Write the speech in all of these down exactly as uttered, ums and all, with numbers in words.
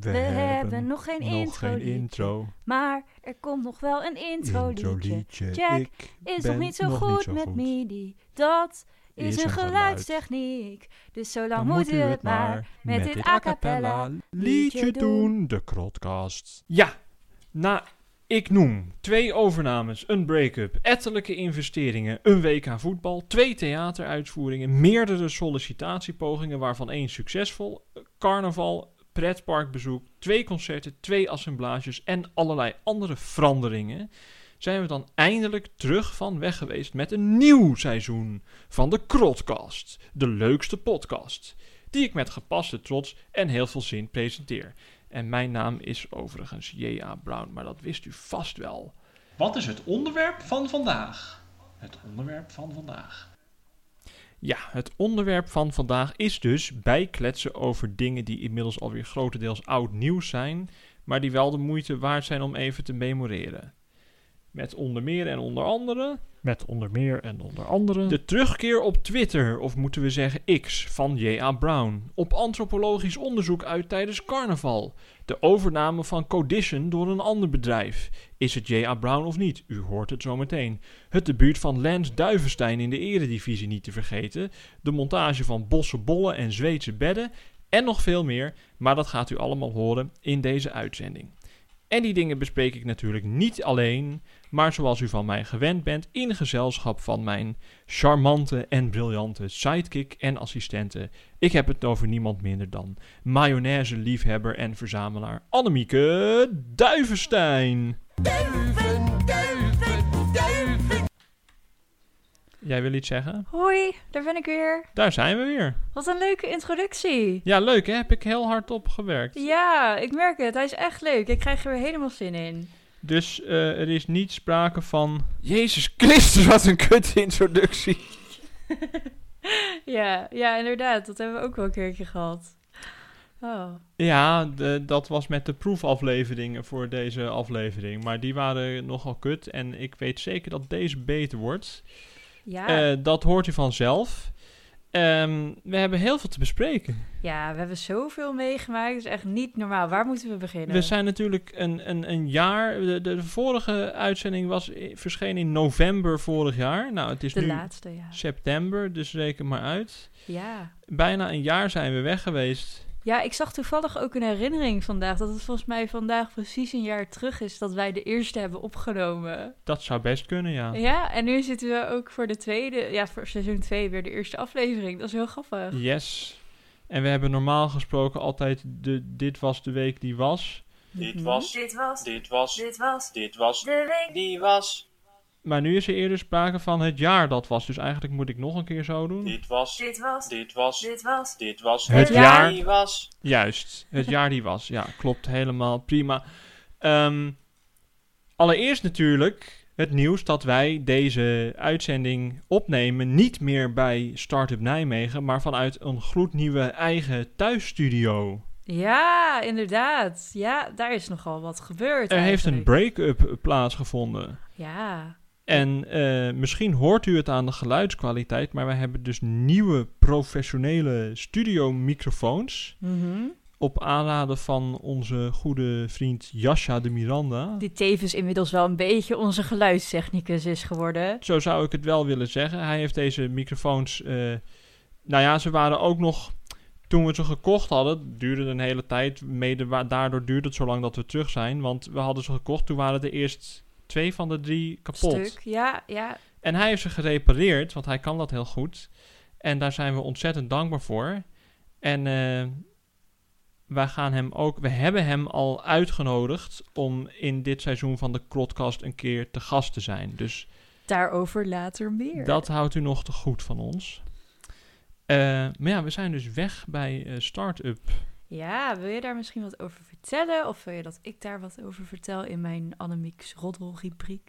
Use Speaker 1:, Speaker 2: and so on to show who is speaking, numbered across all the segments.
Speaker 1: We, We hebben, hebben nog geen,
Speaker 2: nog
Speaker 1: intro,
Speaker 2: geen intro.
Speaker 1: Maar er komt nog wel een intro,
Speaker 2: Intro
Speaker 1: liedje.
Speaker 2: liedje.
Speaker 1: Jack
Speaker 2: Ik
Speaker 1: is
Speaker 2: ben
Speaker 1: nog niet zo
Speaker 2: nog
Speaker 1: goed
Speaker 2: niet zo
Speaker 1: met
Speaker 2: goed.
Speaker 1: MIDI. Dat is,
Speaker 2: Is
Speaker 1: een
Speaker 2: een geluid.
Speaker 1: geluidstechniek. Dus zo lang
Speaker 2: Dan
Speaker 1: moet u het maar met, dit a cappella
Speaker 2: liedje doen. De Krotcast. Ja, na ik noem twee overnames, een break-up, ettelijke investeringen, een W K voetbal, twee theateruitvoeringen, meerdere sollicitatiepogingen waarvan één succesvol, carnaval, pretparkbezoek, twee concerten, twee assemblages en allerlei andere veranderingen, zijn we dan eindelijk terug van weg geweest met een nieuw seizoen van de Krotcast, de leukste podcast, die ik met gepaste trots en heel veel zin presenteer. En mijn naam is overigens J A. Brown, maar dat wist u vast wel.
Speaker 3: Wat is het onderwerp van vandaag? Het onderwerp van vandaag.
Speaker 2: Ja, het onderwerp van vandaag is dus bijkletsen over dingen die inmiddels alweer grotendeels oud nieuws zijn, maar die wel de moeite waard zijn om even te memoreren. Met onder meer en onder andere... Met onder meer en onder andere... De terugkeer op Twitter, of moeten we zeggen X, van J A. Brown. Op antropologisch onderzoek uit tijdens carnaval. De overname van Codition door een ander bedrijf. Is het J A. Brown of niet? U hoort het zo meteen. Het debuut van Lance Duivenstein in de eredivisie niet te vergeten. De montage van bosse bollen en Zweedse bedden. En nog veel meer, maar dat gaat u allemaal horen in deze uitzending. En die dingen bespreek ik natuurlijk niet alleen, maar zoals u van mij gewend bent, in gezelschap van mijn charmante en briljante sidekick en assistente. Ik heb het over niemand minder dan mayonaise-liefhebber en verzamelaar Annemieke Duivenstein.
Speaker 1: Duiven, duiven, duiven.
Speaker 2: Jij wil iets zeggen?
Speaker 1: Hoi, daar ben ik weer.
Speaker 2: Daar zijn we weer.
Speaker 1: Wat een leuke introductie.
Speaker 2: Ja, leuk hè? Heb ik heel hard op gewerkt.
Speaker 1: Ja, ik merk het. Hij is echt leuk. Ik krijg er weer helemaal zin in.
Speaker 2: Dus uh, er is niet sprake van... Jezus Christus, wat een kut introductie.
Speaker 1: ja, ja, inderdaad. Dat hebben we ook wel een keertje gehad. Oh.
Speaker 2: Ja, de, dat was met de proefafleveringen voor deze aflevering. Maar die waren nogal kut. En ik weet zeker dat deze beter wordt.
Speaker 1: Ja.
Speaker 2: Uh, dat hoort u vanzelf. Um, we hebben heel veel te bespreken.
Speaker 1: Ja, we hebben zoveel meegemaakt. Dat is echt niet normaal. Waar moeten we beginnen?
Speaker 2: We zijn natuurlijk een, een, een jaar... De, de, de vorige uitzending was verschenen in november vorig jaar. Nou, het is
Speaker 1: de
Speaker 2: nu
Speaker 1: laatste, ja.
Speaker 2: september, dus reken maar uit.
Speaker 1: Ja.
Speaker 2: Bijna een jaar zijn we weg geweest.
Speaker 1: Ja, ik zag toevallig ook een herinnering vandaag... dat het volgens mij vandaag precies een jaar terug is... dat wij de eerste hebben opgenomen.
Speaker 2: Dat zou best kunnen, ja.
Speaker 1: Ja, en nu zitten we ook voor de tweede... ja, voor seizoen twee weer de eerste aflevering. Dat is heel grappig.
Speaker 2: Yes. En we hebben normaal gesproken altijd... De, dit was de week die was.
Speaker 3: Dit was...
Speaker 1: Dit was...
Speaker 3: Dit was...
Speaker 1: Dit was...
Speaker 3: Dit was...
Speaker 1: de week
Speaker 3: die was...
Speaker 2: Maar nu is er eerder sprake van het jaar dat was. Dus eigenlijk moet ik nog een keer zo doen.
Speaker 3: Dit was...
Speaker 1: Dit was...
Speaker 3: Dit was...
Speaker 1: Dit was...
Speaker 3: Dit was...
Speaker 2: Het jaar
Speaker 3: die was...
Speaker 2: Juist, het jaar die was. Ja, klopt helemaal. Prima. Um, allereerst natuurlijk het nieuws dat wij deze uitzending opnemen niet meer bij Startup Nijmegen, maar vanuit een gloednieuwe eigen thuisstudio.
Speaker 1: Ja, inderdaad. Ja, daar is nogal wat gebeurd.
Speaker 2: Er
Speaker 1: eigenlijk.
Speaker 2: heeft een break-up plaatsgevonden.
Speaker 1: Ja.
Speaker 2: En uh, misschien hoort u het aan de geluidskwaliteit, maar wij hebben dus nieuwe professionele studiomicrofoons.
Speaker 1: Mm-hmm.
Speaker 2: Op aanraden van onze goede vriend Jascha de Miranda.
Speaker 1: Die tevens inmiddels wel een beetje onze geluidstechnicus is geworden.
Speaker 2: Zo zou ik het wel willen zeggen. Hij heeft deze microfoons... Uh, nou ja, ze waren ook nog... Toen we ze gekocht hadden, duurde een hele tijd. Mede daardoor duurde het zo lang dat we terug zijn. Want we hadden ze gekocht, toen waren er eerst twee van de drie kapot.
Speaker 1: Stuk, ja, ja.
Speaker 2: En hij heeft ze gerepareerd, want hij kan dat heel goed. En daar zijn we ontzettend dankbaar voor. En uh, wij gaan hem ook, we hebben hem al uitgenodigd om in dit seizoen van de Krotcast een keer te gast te zijn. Dus
Speaker 1: daarover later meer.
Speaker 2: Dat houdt u nog te goed van ons. Uh, maar ja, we zijn dus weg bij uh, Startup.
Speaker 1: Ja, wil je daar misschien wat over vertellen? Of wil je dat ik daar wat over vertel in mijn Annemiek's roddelrubriek?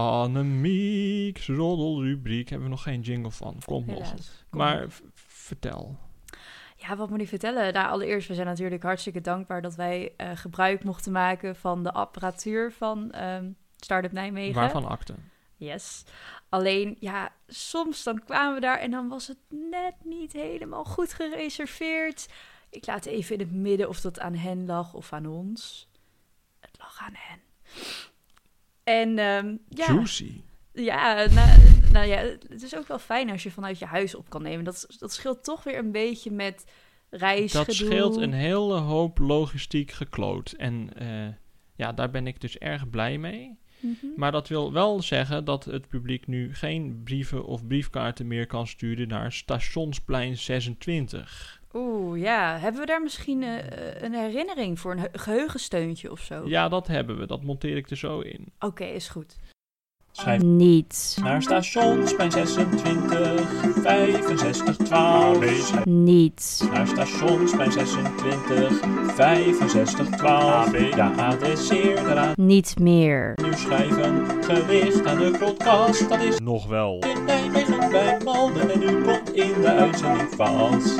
Speaker 2: Annemiek's roddelrubriek. Hebben we nog geen jingle van. Kom nog.
Speaker 1: Kom
Speaker 2: maar v- vertel.
Speaker 1: Ja, wat moet ik vertellen? Nou, allereerst, we zijn natuurlijk hartstikke dankbaar dat wij uh, gebruik mochten maken van de apparatuur van um, Startup Nijmegen.
Speaker 2: Waarvan akte?
Speaker 1: Yes. Alleen, ja, soms dan kwamen we daar en dan was het net niet helemaal goed gereserveerd. Ik laat even in het midden of dat aan hen lag of aan ons. Het lag aan hen. En um, ja...
Speaker 2: Juicy.
Speaker 1: Ja, nou, nou ja, het is ook wel fijn als je vanuit je huis op kan nemen. Dat, dat scheelt toch weer een beetje met reisgedoe.
Speaker 2: Dat scheelt een hele hoop logistiek gekloot. En uh, ja, daar ben ik dus erg blij mee.
Speaker 1: Mm-hmm.
Speaker 2: Maar dat wil wel zeggen dat het publiek nu geen brieven of briefkaarten meer kan sturen naar Stationsplein zesentwintig.
Speaker 1: Oeh, ja. Hebben we daar misschien uh, een herinnering voor, een he- geheugensteuntje of zo?
Speaker 2: Ja, dat hebben we. Dat monteer ik er zo in.
Speaker 1: Oké, okay, is goed.
Speaker 3: Schrijf
Speaker 1: niet
Speaker 3: naar Stationsplein zesentwintig, vijfenzestig, twaalf.
Speaker 1: Niet
Speaker 3: Naar Stationsplein zesentwintig, vijfenzestig, twaalf. Ja, adresseer daaraan.
Speaker 1: niet meer.
Speaker 3: Nu schrijven, gericht aan de podcast. Dat is
Speaker 2: Nog wel.
Speaker 3: in Nijmegen bij Malden en u komt in de uitzending vast.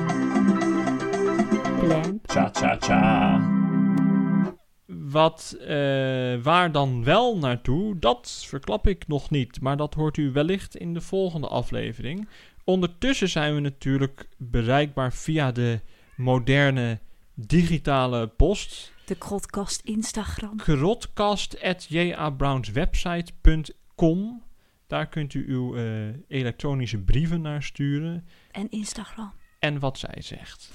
Speaker 1: Plan.
Speaker 3: Tja, tja, tja.
Speaker 2: Wat, uh, waar dan wel naartoe, dat verklap ik nog niet. Maar dat hoort u wellicht in de volgende aflevering. Ondertussen zijn we natuurlijk bereikbaar via de moderne digitale post.
Speaker 1: De Krotkast Instagram.
Speaker 2: Krotkast at j a browns website punt com. Daar kunt u uw uh, elektronische brieven naar sturen.
Speaker 1: En Instagram.
Speaker 2: En wat zij zegt.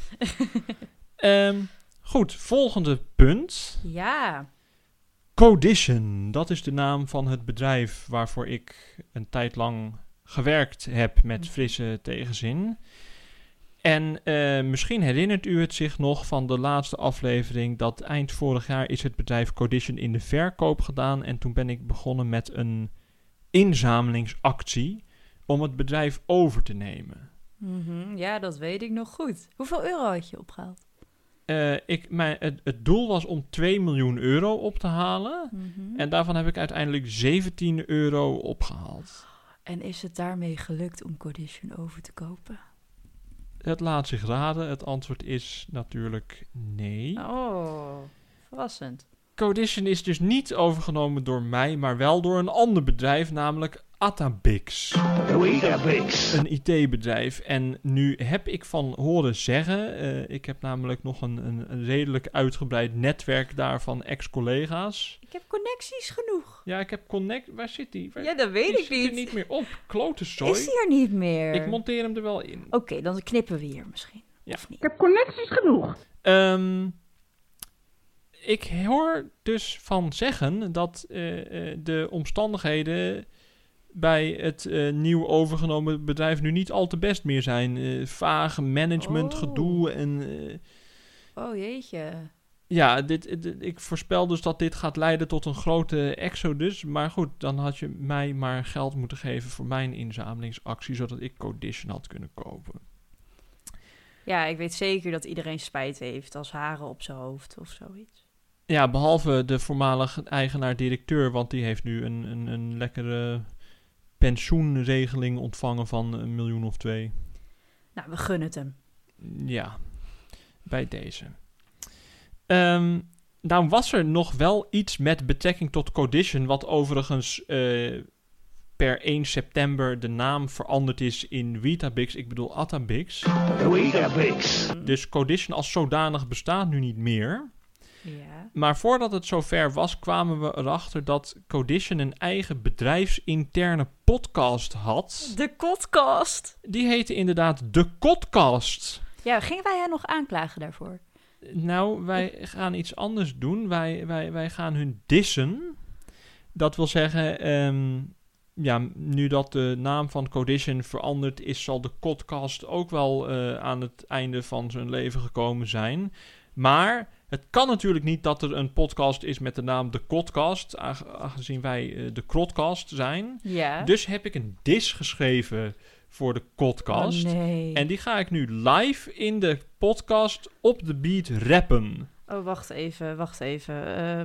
Speaker 2: um, Goed, volgende punt.
Speaker 1: Ja.
Speaker 2: Codition, dat is de naam van het bedrijf waarvoor ik een tijd lang gewerkt heb met frisse tegenzin. En uh, misschien herinnert u het zich nog van de laatste aflevering dat eind vorig jaar is het bedrijf Codition in de verkoop gedaan. En toen ben ik begonnen met een inzamelingsactie om het bedrijf over te nemen.
Speaker 1: Mm-hmm, ja, dat weet ik nog goed. Hoeveel euro had je opgehaald?
Speaker 2: Uh, ik, mijn, het, het doel was om twee miljoen euro op te halen.
Speaker 1: Mm-hmm.
Speaker 2: En daarvan heb ik uiteindelijk zeventien euro opgehaald.
Speaker 1: En is het daarmee gelukt om Codition over te kopen?
Speaker 2: Het laat zich raden. Het antwoord is natuurlijk nee.
Speaker 1: Oh, verrassend.
Speaker 2: Codition is dus niet overgenomen door mij, maar wel door een ander bedrijf, namelijk Atabix.
Speaker 3: Weetabix.
Speaker 2: Een I T-bedrijf. En nu heb ik van horen zeggen, uh, ik heb namelijk nog een, een, een redelijk uitgebreid netwerk daar van ex-collega's.
Speaker 1: Ik heb connecties genoeg.
Speaker 2: Ja, ik heb connect... Waar zit die? Waar...
Speaker 1: Ja, dat weet
Speaker 2: die
Speaker 1: ik
Speaker 2: zit
Speaker 1: niet.
Speaker 2: er niet meer op. Klote zooi.
Speaker 1: Is die er niet meer?
Speaker 2: Ik monteer hem er wel in.
Speaker 1: Oké, okay, dan knippen we hier misschien.
Speaker 2: Ja.
Speaker 1: Of niet?
Speaker 4: Ik heb connecties genoeg.
Speaker 2: Um, ik hoor dus van zeggen dat uh, uh, de omstandigheden bij het uh, nieuw overgenomen bedrijf nu niet al te best meer zijn. Uh, vage management,
Speaker 1: Oh.
Speaker 2: gedoe en... Uh,
Speaker 1: oh jeetje.
Speaker 2: Ja, dit, dit, ik voorspel dus dat dit gaat leiden tot een grote exodus. Maar goed, dan had je mij maar geld moeten geven voor mijn inzamelingsactie, zodat ik Codition had kunnen kopen.
Speaker 1: Ja, ik weet zeker dat iedereen spijt heeft als haren op zijn hoofd of zoiets.
Speaker 2: Ja, behalve de voormalige eigenaar-directeur, want die heeft nu een, een, een lekkere pensioenregeling ontvangen van een miljoen of twee.
Speaker 1: Nou, we gunnen het hem.
Speaker 2: Ja, bij deze. Um, nou was er nog wel iets met betrekking tot Codition, wat overigens uh, per één september de naam veranderd is in Weetabix. Ik bedoel Atabix.
Speaker 3: Weetabix.
Speaker 2: Dus Codition als zodanig bestaat nu niet meer.
Speaker 1: Ja.
Speaker 2: Maar voordat het zover was, kwamen we erachter dat Codition een eigen bedrijfsinterne podcast had.
Speaker 1: De Kotkast.
Speaker 2: Die heette inderdaad De Kotkast.
Speaker 1: Ja, gingen wij hen nog aanklagen daarvoor?
Speaker 2: Nou, wij gaan iets anders doen. Wij, wij, wij gaan hun dissen. Dat wil zeggen, um, ja, nu dat de naam van Codition veranderd is, zal de Kotkast ook wel uh, aan het einde van zijn leven gekomen zijn. Maar het kan natuurlijk niet dat er een podcast is met de naam De Kotkast, aangezien wij uh, de Krotkast zijn.
Speaker 1: Ja.
Speaker 2: Dus heb ik een dis geschreven voor de podcast.
Speaker 1: Oh, nee.
Speaker 2: En die ga ik nu live in de podcast op de beat rappen.
Speaker 1: Oh, wacht even, wacht even. Uh,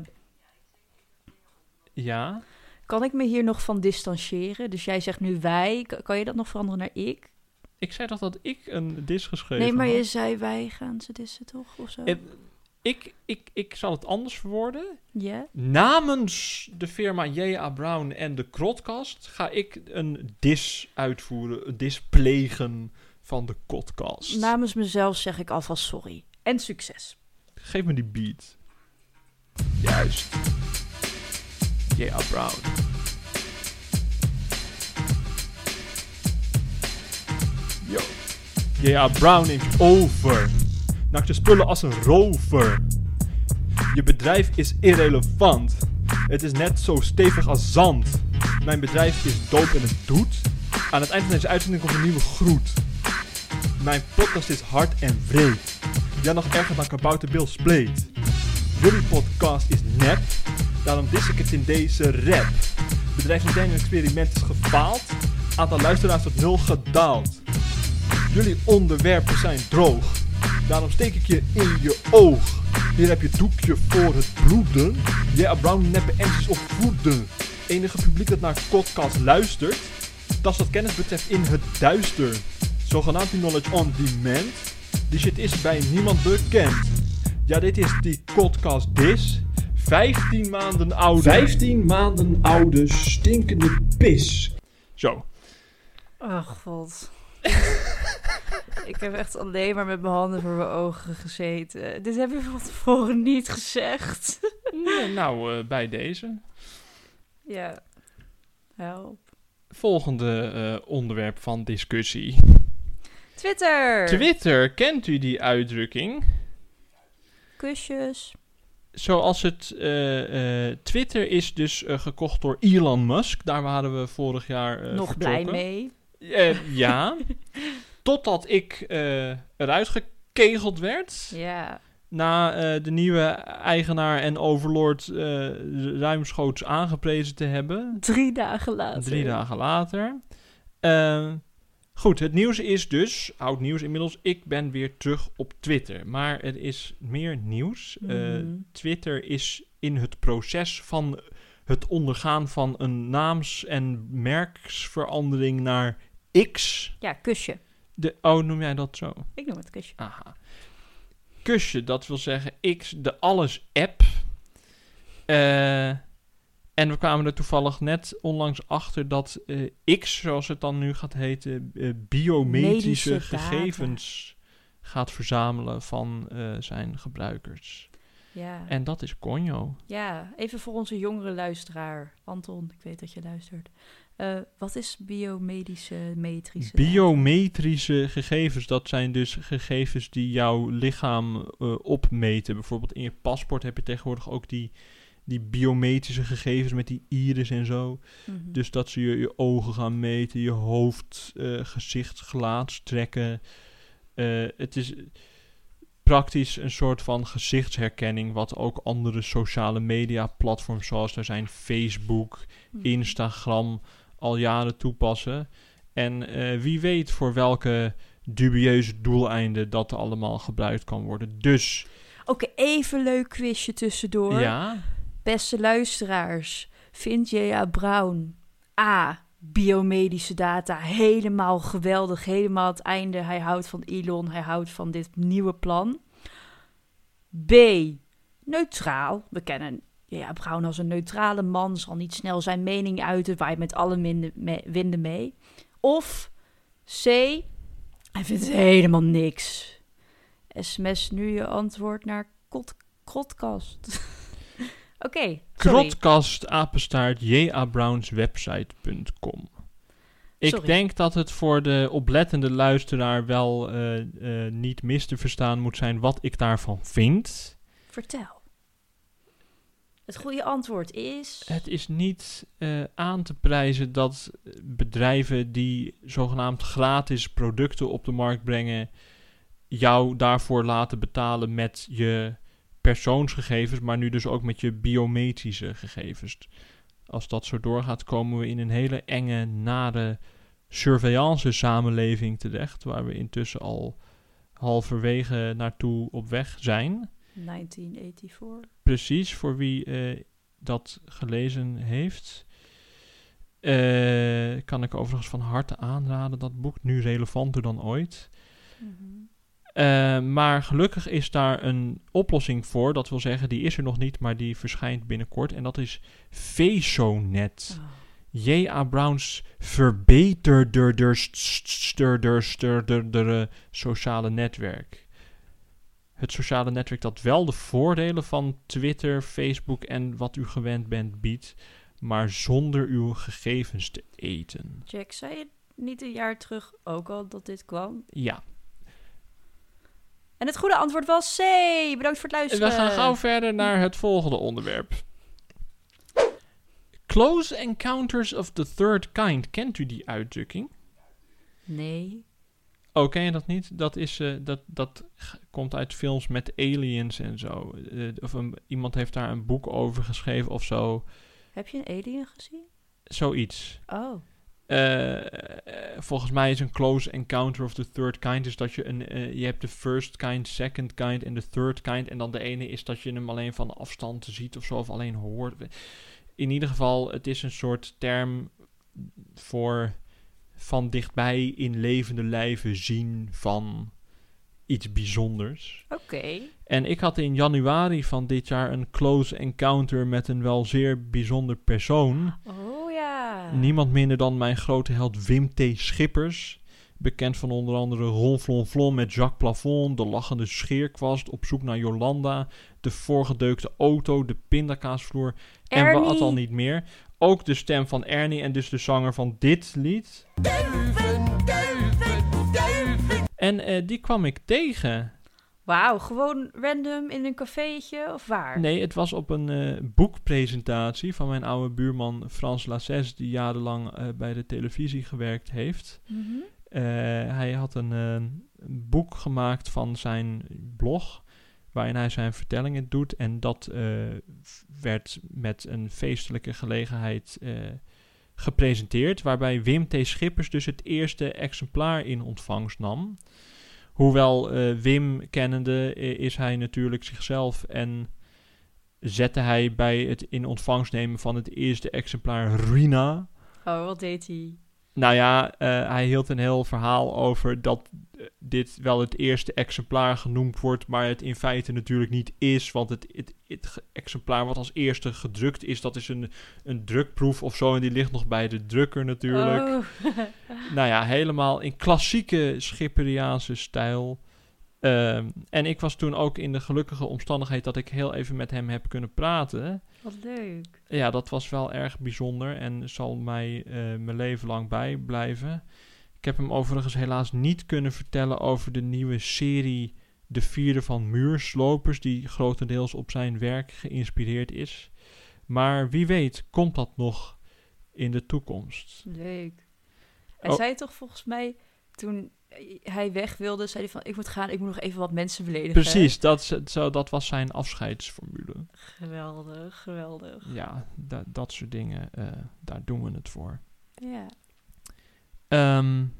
Speaker 2: ja.
Speaker 1: Kan ik me hier nog van distancieren? Dus jij zegt nu wij. Kan je dat nog veranderen naar ik?
Speaker 2: Ik zei toch dat ik een dis geschreven
Speaker 1: Nee, maar
Speaker 2: had?
Speaker 1: je zei wij gaan ze dissen toch? Of zo?
Speaker 2: Uh, ik, ik, ik zal het anders verwoorden.
Speaker 1: Ja?
Speaker 2: Namens de firma J A. Brown en de Krotkast ga ik een dis uitvoeren, een dis plegen van de podcast.
Speaker 1: Namens mezelf zeg ik alvast sorry. En succes.
Speaker 2: Geef me die beat. Juist. J A. Brown. Yo. J A. Brown neemt over. Nakt je spullen als een rover. Je bedrijf is irrelevant. Het is net zo stevig als zand. Mijn bedrijf is doop en het doet. Aan het eind van deze uitzending komt een nieuwe groet. Mijn podcast is hard en wreed. Ja, nog erger dan Kabouter Bill Spleet. Jullie podcast is nep. Daarom dis ik het in deze rap. Bedrijfsinterne experiment is gefaald. Aantal luisteraars tot nul gedaald. Jullie onderwerpen zijn droog. Daarom steek ik je in je oog. Hier heb je doekje voor het bloeden. Ja, Brown neppe entjes op voeden. Enige publiek dat naar podcast luistert. Dat wat kennis betreft in het duister. Zogenaamd die knowledge on demand. Die shit is bij niemand bekend. Ja, dit is die podcast dis. vijftien maanden oude.
Speaker 3: vijftien maanden oude stinkende pis.
Speaker 2: Zo.
Speaker 1: Oh god. Ik heb echt alleen maar met mijn handen voor mijn ogen gezeten. Dit heb je van tevoren niet gezegd.
Speaker 2: Nee, nou, uh, bij deze.
Speaker 1: Ja. Help.
Speaker 2: Volgende uh, onderwerp van discussie.
Speaker 1: Twitter.
Speaker 2: Twitter, kent u die uitdrukking?
Speaker 1: Kusjes.
Speaker 2: Zoals het... Uh, uh, Twitter is dus uh, gekocht door Elon Musk. Daar waren we vorig jaar uh,
Speaker 1: Nog
Speaker 2: vertrokken.
Speaker 1: blij mee.
Speaker 2: Uh, ja. Totdat ik uh, eruit gekegeld werd.
Speaker 1: Ja.
Speaker 2: Na uh, de nieuwe eigenaar en overlord uh, ruimschoots aangeprezen te hebben.
Speaker 1: Drie dagen later.
Speaker 2: Drie dagen later. Uh, goed, het nieuws is dus, oud nieuws inmiddels, ik ben weer terug op Twitter. Maar er is meer nieuws. Uh,
Speaker 1: Mm.
Speaker 2: Twitter is in het proces van het ondergaan van een naams- en merksverandering naar X.
Speaker 1: Ja, kusje.
Speaker 2: De, oh, noem jij dat zo?
Speaker 1: Ik noem het kusje.
Speaker 2: Aha. Kusje, dat wil zeggen X, de alles-app. Uh, en we kwamen er toevallig net onlangs achter dat uh, X, zoals het dan nu gaat heten, uh, biometrische
Speaker 1: Medische
Speaker 2: gegevens gaat verzamelen van uh, zijn gebruikers.
Speaker 1: Ja.
Speaker 2: En dat is conjo.
Speaker 1: Ja, even voor onze jongere luisteraar. Anton, ik weet dat je luistert. Uh, wat is biomedische metrische data?
Speaker 2: Biometrische gegevens, dat zijn dus gegevens die jouw lichaam uh, opmeten. Bijvoorbeeld in je paspoort heb je tegenwoordig ook die, die biometrische gegevens met die iris en zo.
Speaker 1: Mm-hmm.
Speaker 2: Dus dat ze je, je ogen gaan meten, je hoofd, uh, gezicht, gelaatstrekken. Uh, het is praktisch een soort van gezichtsherkenning, wat ook andere sociale media platforms zoals er zijn Facebook,
Speaker 1: Mm-hmm.
Speaker 2: Instagram al jaren toepassen. En uh, wie weet voor welke dubieuze doeleinden dat allemaal gebruikt kan worden. Dus...
Speaker 1: Oké, okay, even leuk quizje tussendoor.
Speaker 2: Ja?
Speaker 1: Beste luisteraars, vindt J A. Brown A, biomedische data helemaal geweldig, helemaal het einde. Hij houdt van Elon, hij houdt van dit nieuwe plan. B, neutraal. We kennen J A. Brown als een neutrale man, zal niet snel zijn mening uiten, waait met alle winden mee, winden mee. Of C, hij vindt helemaal niks. S M S nu je antwoord naar kot, Krotkast. Oké, okay,
Speaker 2: Krotkast, apenstaart, j a browns website punt com. Ik
Speaker 1: sorry.
Speaker 2: denk dat het voor de oplettende luisteraar wel uh, uh, niet mis te verstaan moet zijn wat ik daarvan vind.
Speaker 1: Vertel. Het goede antwoord is...
Speaker 2: Het is niet uh, aan te prijzen dat bedrijven die zogenaamd gratis producten op de markt brengen, jou daarvoor laten betalen met je persoonsgegevens, maar nu dus ook met je biometrische gegevens. Als dat zo doorgaat, komen we in een hele enge, nare surveillance samenleving terecht, waar we intussen al halverwege naartoe op weg zijn.
Speaker 1: negentien vierennegentig.
Speaker 2: Precies, voor wie uh, dat gelezen heeft. Uh, kan ik overigens van harte aanraden, dat boek, nu relevanter dan ooit.
Speaker 1: Mm-hmm.
Speaker 2: Uh, maar gelukkig is daar een oplossing voor. Dat wil zeggen, die is er nog niet, maar die verschijnt binnenkort. En dat is Fesonet.
Speaker 1: Oh.
Speaker 2: J A. Brown's verbeterdere sociale netwerk. Het sociale netwerk dat wel de voordelen van Twitter, Facebook en wat u gewend bent biedt, maar zonder uw gegevens te eten.
Speaker 1: Jack, zei je niet een jaar terug ook al dat dit kwam?
Speaker 2: Ja.
Speaker 1: En het goede antwoord was C. Bedankt voor het luisteren.
Speaker 2: We gaan gauw verder naar het volgende onderwerp. Close Encounters of the Third Kind. Kent u die uitdrukking?
Speaker 1: Nee.
Speaker 2: Oh, ken je dat niet? Dat, is, uh, dat, dat g- komt uit films met aliens en zo. Uh, of een, iemand heeft daar een boek over geschreven of zo.
Speaker 1: Heb je een alien gezien?
Speaker 2: Zoiets.
Speaker 1: Oh.
Speaker 2: Uh, uh, volgens mij is een close encounter of the third kind is dat je een uh, je hebt de first kind, second kind en de third kind en dan de ene is dat je hem alleen van afstand ziet of zo of alleen hoort. In ieder geval, het is een soort term voor van dichtbij in levende lijven zien van iets bijzonders.
Speaker 1: Oké. Okay.
Speaker 2: En ik had in januari van dit jaar een close encounter met een wel zeer bijzonder persoon.
Speaker 1: Oh ja.
Speaker 2: Niemand minder dan mijn grote held Wim T. Schippers. Bekend van onder andere Ronflonflon met Jacques Plafond, De Lachende Scheerkwast, Op zoek naar Jolanda, De Voorgedeukte Auto, De Pindakaasvloer
Speaker 1: Ernie.
Speaker 2: En wat al niet meer. Ook de stem van Ernie en dus de zanger van dit lied. Duiven, duiven, duiven. En uh, die kwam ik tegen.
Speaker 1: Wauw, gewoon random in een cafeetje of waar?
Speaker 2: Nee, het was op een uh, boekpresentatie van mijn oude buurman Frans Lassès, die jarenlang uh, bij de televisie gewerkt heeft.
Speaker 1: Mm-hmm.
Speaker 2: Uh, hij had een, uh, een boek gemaakt van zijn blog, waarin hij zijn vertellingen doet. En dat uh, werd met een feestelijke gelegenheid uh, gepresenteerd, waarbij Wim T. Schippers dus het eerste exemplaar in ontvangst nam. Hoewel uh, Wim kennende uh, is hij natuurlijk zichzelf en zette hij bij het in ontvangst nemen van het eerste exemplaar Rina.
Speaker 1: Oh, wat deed hij?
Speaker 2: Nou ja, uh, hij hield een heel verhaal over dat uh, dit wel het eerste exemplaar genoemd wordt, maar het in feite natuurlijk niet is, want het, het, het ge- exemplaar wat als eerste gedrukt is, dat is een, een drukproef of zo en die ligt nog bij de drukker natuurlijk.
Speaker 1: Oh.
Speaker 2: Nou ja, helemaal in klassieke Schipperiaanse stijl. Um, en ik was toen ook in de gelukkige omstandigheid dat ik heel even met hem heb kunnen praten.
Speaker 1: Wat leuk.
Speaker 2: Ja, dat was wel erg bijzonder en zal mij uh, mijn leven lang bijblijven. Ik heb hem overigens helaas niet kunnen vertellen over de nieuwe serie De Vierde van Muurslopers, die grotendeels op zijn werk geïnspireerd is. Maar wie weet komt dat nog in de toekomst.
Speaker 1: Leuk. Hij
Speaker 2: Oh.
Speaker 1: zei toch volgens mij, toen hij weg wilde, zei hij van, ik moet gaan, ik moet nog even wat mensen beledigen.
Speaker 2: Precies, dat, zo, dat was zijn afscheidsformule.
Speaker 1: Geweldig, geweldig.
Speaker 2: Ja, da- dat soort dingen, uh, daar doen we het voor.
Speaker 1: Ja.
Speaker 2: Um,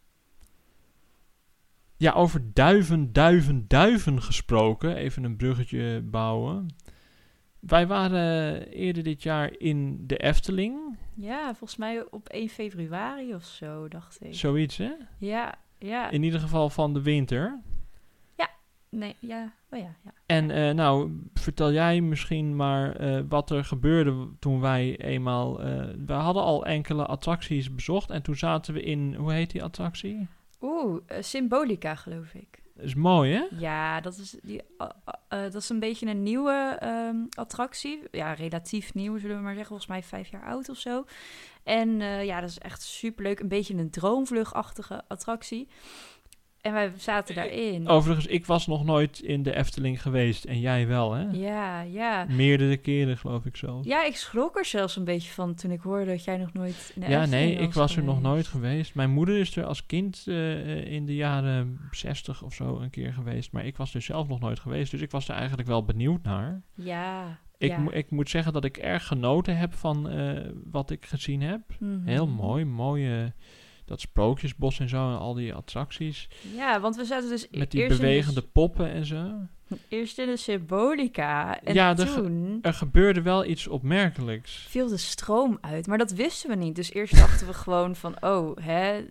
Speaker 2: ja, over duiven, duiven, duiven gesproken. Even een bruggetje bouwen. Wij waren eerder dit jaar in de Efteling.
Speaker 1: Ja, volgens mij op één februari of zo, dacht ik.
Speaker 2: Zoiets, hè?
Speaker 1: Ja, ja.
Speaker 2: In ieder geval van de winter.
Speaker 1: Nee, ja. Oh ja, ja.
Speaker 2: En uh, nou, vertel jij misschien maar uh, wat er gebeurde toen wij eenmaal... Uh, we hadden al enkele attracties bezocht en toen zaten we in... Hoe heet die attractie?
Speaker 1: Oeh, uh, Symbolica, geloof ik.
Speaker 2: Dat is mooi, hè?
Speaker 1: Ja, dat is, die, uh, uh, dat is een beetje een nieuwe um, attractie. Ja, relatief nieuw, zullen we maar zeggen. Volgens mij vijf jaar oud of zo. En uh, ja, dat is echt superleuk. Een beetje een droomvluchtachtige attractie. En wij zaten daarin.
Speaker 2: Overigens, ik was nog nooit in de Efteling geweest. En jij wel, hè?
Speaker 1: Ja, ja.
Speaker 2: Meerdere keren, geloof ik zelf.
Speaker 1: Ja, ik schrok er zelfs een beetje van toen ik hoorde dat jij nog nooit in de
Speaker 2: Ja,
Speaker 1: Efteling
Speaker 2: nee,
Speaker 1: was
Speaker 2: ik was er nog
Speaker 1: geweest.
Speaker 2: nooit geweest. Mijn moeder is er als kind uh, in de jaren zestig of zo een keer geweest. Maar ik was er zelf nog nooit geweest. Dus ik was er eigenlijk wel benieuwd naar.
Speaker 1: Ja,
Speaker 2: Ik,
Speaker 1: ja.
Speaker 2: mo- ik moet zeggen dat ik erg genoten heb van uh, wat ik gezien heb.
Speaker 1: Mm-hmm.
Speaker 2: Heel mooi, mooie... Dat Sprookjesbos en zo en al die attracties.
Speaker 1: Ja, want we zaten dus
Speaker 2: Met die
Speaker 1: eerst
Speaker 2: bewegende
Speaker 1: in de,
Speaker 2: poppen en zo.
Speaker 1: eerst in de Symbolica. En
Speaker 2: Ja, er
Speaker 1: toen
Speaker 2: Er gebeurde wel iets opmerkelijks.
Speaker 1: viel de stroom uit. Maar dat wisten we niet. Dus eerst dachten we gewoon van, oh, hè,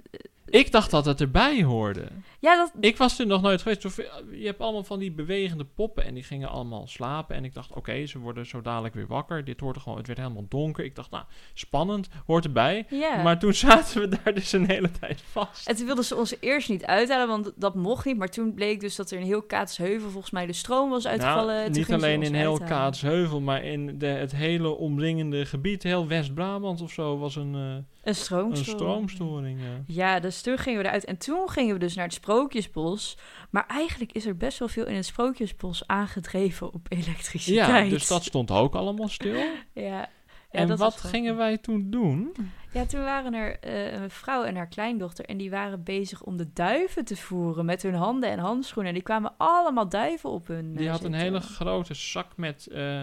Speaker 2: Ik dacht dat het erbij hoorde.
Speaker 1: Ja, dat...
Speaker 2: Ik was er nog nooit geweest. Je hebt allemaal van die bewegende poppen en die gingen allemaal slapen. En ik dacht, oké, okay, ze worden zo dadelijk weer wakker. Dit hoort er gewoon, het werd helemaal donker. Ik dacht, nou, spannend, hoort erbij.
Speaker 1: Ja.
Speaker 2: Maar toen zaten we daar dus een hele tijd vast.
Speaker 1: En toen wilden ze ons eerst niet uithalen, want dat mocht niet. Maar toen bleek dus dat er in heel Kaatsheuvel volgens mij de stroom was uitgevallen.
Speaker 2: Nou,
Speaker 1: toen
Speaker 2: niet
Speaker 1: gingen ze
Speaker 2: alleen
Speaker 1: ons
Speaker 2: in heel
Speaker 1: uithalen.
Speaker 2: Kaatsheuvel, maar in de, het hele omringende gebied, heel West-Brabant of zo, was een, uh,
Speaker 1: Een
Speaker 2: een
Speaker 1: stroomstoring.
Speaker 2: stroomstoring. Ja.
Speaker 1: Ja, dus toen gingen we eruit. En toen gingen we dus naar het Sprookjesbos. Maar eigenlijk is er best wel veel in het Sprookjesbos aangedreven op elektriciteit.
Speaker 2: Ja, dus dat stond ook allemaal stil.
Speaker 1: Ja. Ja,
Speaker 2: en
Speaker 1: dat
Speaker 2: wat
Speaker 1: was wel
Speaker 2: gingen
Speaker 1: goed.
Speaker 2: wij toen doen?
Speaker 1: Ja, toen waren er uh, een vrouw en haar kleindochter... en die waren bezig om de duiven te voeren met hun handen en handschoenen. En die kwamen allemaal duiven op hun
Speaker 2: Die
Speaker 1: uh,
Speaker 2: had een
Speaker 1: zitten.
Speaker 2: hele grote zak met uh,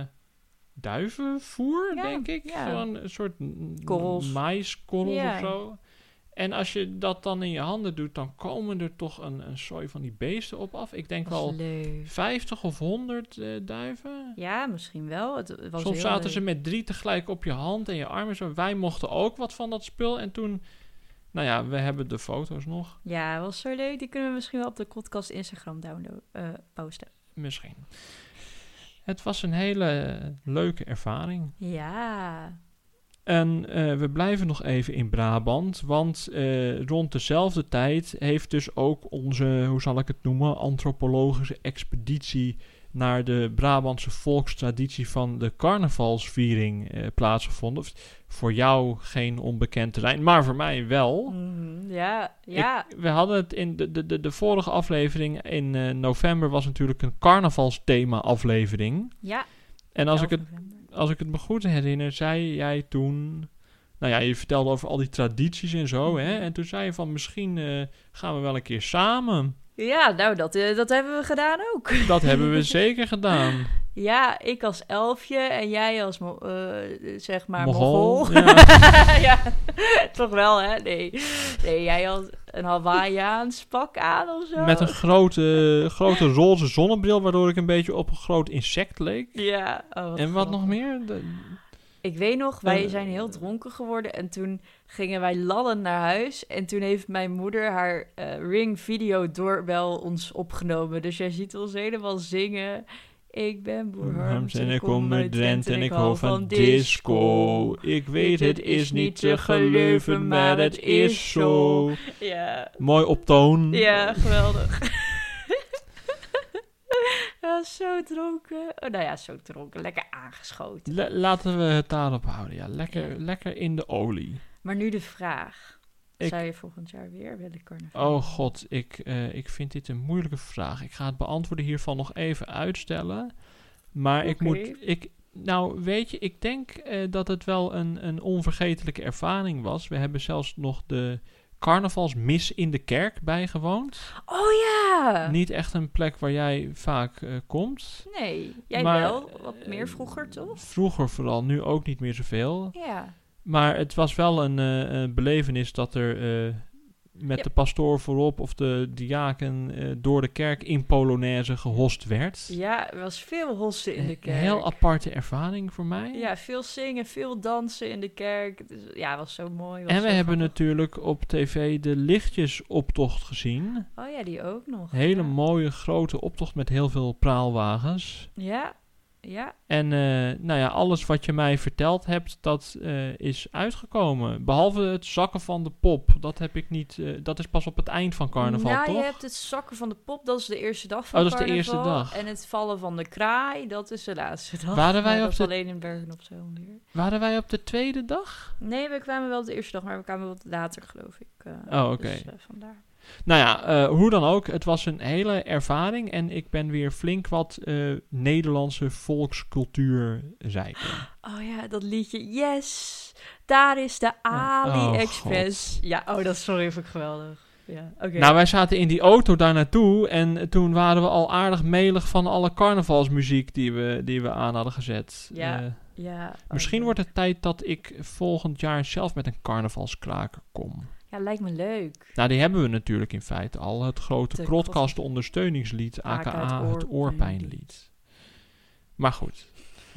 Speaker 2: duivenvoer,
Speaker 1: Ja,
Speaker 2: denk ik.
Speaker 1: ja.
Speaker 2: Gewoon een soort m-
Speaker 1: Korrels.
Speaker 2: maïskorrels
Speaker 1: Ja.
Speaker 2: of zo. En als je dat dan in je handen doet, dan komen er toch een, een soort van die beesten op af. Ik denk
Speaker 1: Dat was
Speaker 2: wel
Speaker 1: leuk.
Speaker 2: vijftig of honderd uh, duiven.
Speaker 1: Ja, misschien wel. Het was
Speaker 2: Soms
Speaker 1: heel
Speaker 2: zaten
Speaker 1: leuk.
Speaker 2: ze met drie tegelijk op je hand en je armen zo. Wij mochten ook wat van dat spul. En toen, nou ja, we hebben de foto's nog.
Speaker 1: Ja, het was zo leuk. Die kunnen we misschien wel op de podcast Instagram downloaden, uh, posten.
Speaker 2: Misschien. Het was een hele leuke ervaring.
Speaker 1: Ja.
Speaker 2: En uh, we blijven nog even in Brabant, want uh, rond dezelfde tijd heeft dus ook onze, hoe zal ik het noemen, antropologische expeditie naar de Brabantse volkstraditie van de carnavalsviering uh, plaatsgevonden. Voor jou geen onbekend terrein, maar voor mij wel.
Speaker 1: Mm, ja, ja.
Speaker 2: Ik, we hadden het in de, de, de, de vorige aflevering in uh, november was natuurlijk een carnavalsthema aflevering.
Speaker 1: Ja.
Speaker 2: En als ik het
Speaker 1: november.
Speaker 2: Als ik het me goed herinner, zei jij toen... Nou ja, je vertelde over al die tradities en zo,
Speaker 1: Mm-hmm.
Speaker 2: hè? En toen zei je van, misschien uh, gaan we wel een keer samen.
Speaker 1: Ja, nou, dat, uh, dat hebben we gedaan ook.
Speaker 2: Dat hebben we zeker gedaan.
Speaker 1: Ja, ik als elfje en jij als, mo- uh, zeg maar,
Speaker 2: Mogol,
Speaker 1: Mogol.
Speaker 2: ja.
Speaker 1: Ja, toch wel, hè? Nee. Nee, jij had een Hawaiiaans pak aan of zo.
Speaker 2: Met een grote, grote roze zonnebril, waardoor ik een beetje op een groot insect leek.
Speaker 1: Ja. Oh, wat
Speaker 2: En wat
Speaker 1: grappig.
Speaker 2: nog meer? De,
Speaker 1: Ik weet nog, wij
Speaker 2: Uh,
Speaker 1: zijn heel dronken geworden en toen gingen wij lallend naar huis. En toen heeft mijn moeder haar uh, Ring video doorbel ons opgenomen. Dus jij ziet ons helemaal zingen. Ik ben Boer Harms
Speaker 2: en ik kom uit Drenthe en ik hou van disco. Ik weet het is niet te geloven, maar het is zo.
Speaker 1: Ja,
Speaker 2: Mooi op toon.
Speaker 1: ja, geweldig. Ja, zo dronken. Oh, nou ja, zo dronken. Lekker aangeschoten.
Speaker 2: La- laten we het daarop houden. Ja, lekker,
Speaker 1: Ja.
Speaker 2: lekker in de olie.
Speaker 1: Maar nu de vraag.
Speaker 2: Ik-
Speaker 1: Zou je volgend jaar weer willen carnaval?
Speaker 2: Oh god, ik, uh, ik vind dit een moeilijke vraag. Ik ga het beantwoorden hiervan nog even uitstellen. Maar ik
Speaker 1: Oké.
Speaker 2: moet... Ik, nou, weet je, ik denk uh, dat het wel een, een onvergetelijke ervaring was. We hebben zelfs nog de carnavalsmis in de kerk bijgewoond.
Speaker 1: Oh ja!
Speaker 2: Niet echt een plek waar jij vaak uh, komt.
Speaker 1: Nee, jij
Speaker 2: Maar,
Speaker 1: wel. Wat
Speaker 2: uh,
Speaker 1: meer vroeger, toch?
Speaker 2: Vroeger vooral, nu ook niet meer zoveel.
Speaker 1: Ja.
Speaker 2: Maar het was wel een, uh, een belevenis dat er uh, met
Speaker 1: Ja.
Speaker 2: de pastoor voorop of de diaken uh, door de kerk in Polonaise gehost werd.
Speaker 1: Ja, er was veel hossen in de
Speaker 2: Een
Speaker 1: kerk.
Speaker 2: heel aparte ervaring voor mij.
Speaker 1: Ja, veel zingen, veel dansen in de kerk. Dus, ja, het was zo mooi. was
Speaker 2: En we
Speaker 1: zo
Speaker 2: hebben
Speaker 1: grappig.
Speaker 2: natuurlijk op tv de lichtjesoptocht gezien.
Speaker 1: Oh ja, die ook nog.
Speaker 2: Hele
Speaker 1: ja.
Speaker 2: mooie grote optocht met heel veel praalwagens.
Speaker 1: Ja, ja.
Speaker 2: En uh, nou ja, alles wat je mij verteld hebt, dat uh, is uitgekomen. Behalve het zakken van de pop. Dat heb ik niet. Uh, dat is pas op het eind van carnaval,
Speaker 1: nou,
Speaker 2: toch?
Speaker 1: je hebt het zakken van de pop, dat is de eerste dag van
Speaker 2: Oh, dat is de
Speaker 1: carnaval.
Speaker 2: eerste dag.
Speaker 1: En het vallen van de kraai, dat is de laatste dag.
Speaker 2: Waren wij
Speaker 1: Maar
Speaker 2: op
Speaker 1: dat
Speaker 2: de-
Speaker 1: is alleen in Bergen op Zoom weer.
Speaker 2: Waren wij op de tweede dag?
Speaker 1: Nee, we kwamen wel op de eerste dag, maar we kwamen wat later, geloof ik. Uh,
Speaker 2: Oh, oké.
Speaker 1: Dus uh, vandaar.
Speaker 2: Nou ja, uh, hoe dan ook. Het was een hele ervaring. En ik ben weer flink wat uh, Nederlandse volkscultuur zeiken.
Speaker 1: Oh ja, dat liedje. Yes! Daar is de AliExpress.
Speaker 2: Oh,
Speaker 1: ja, oh, dat sorry, vond ik geweldig. Ja, oké.
Speaker 2: Nou, wij zaten in die auto daar naartoe. En toen waren we al aardig melig van alle carnavalsmuziek die we, die we aan hadden gezet.
Speaker 1: Ja,
Speaker 2: Uh,
Speaker 1: ja, oh,
Speaker 2: misschien
Speaker 1: ja.
Speaker 2: wordt het tijd dat ik volgend jaar zelf met een carnavalskraker kom.
Speaker 1: Ja, lijkt me leuk.
Speaker 2: Nou, die hebben we natuurlijk in feite al. Het grote
Speaker 1: De
Speaker 2: Krotkasten ondersteuningslied, aka
Speaker 1: aka het
Speaker 2: het
Speaker 1: oorpijnlied.
Speaker 2: oorpijnlied. Maar goed.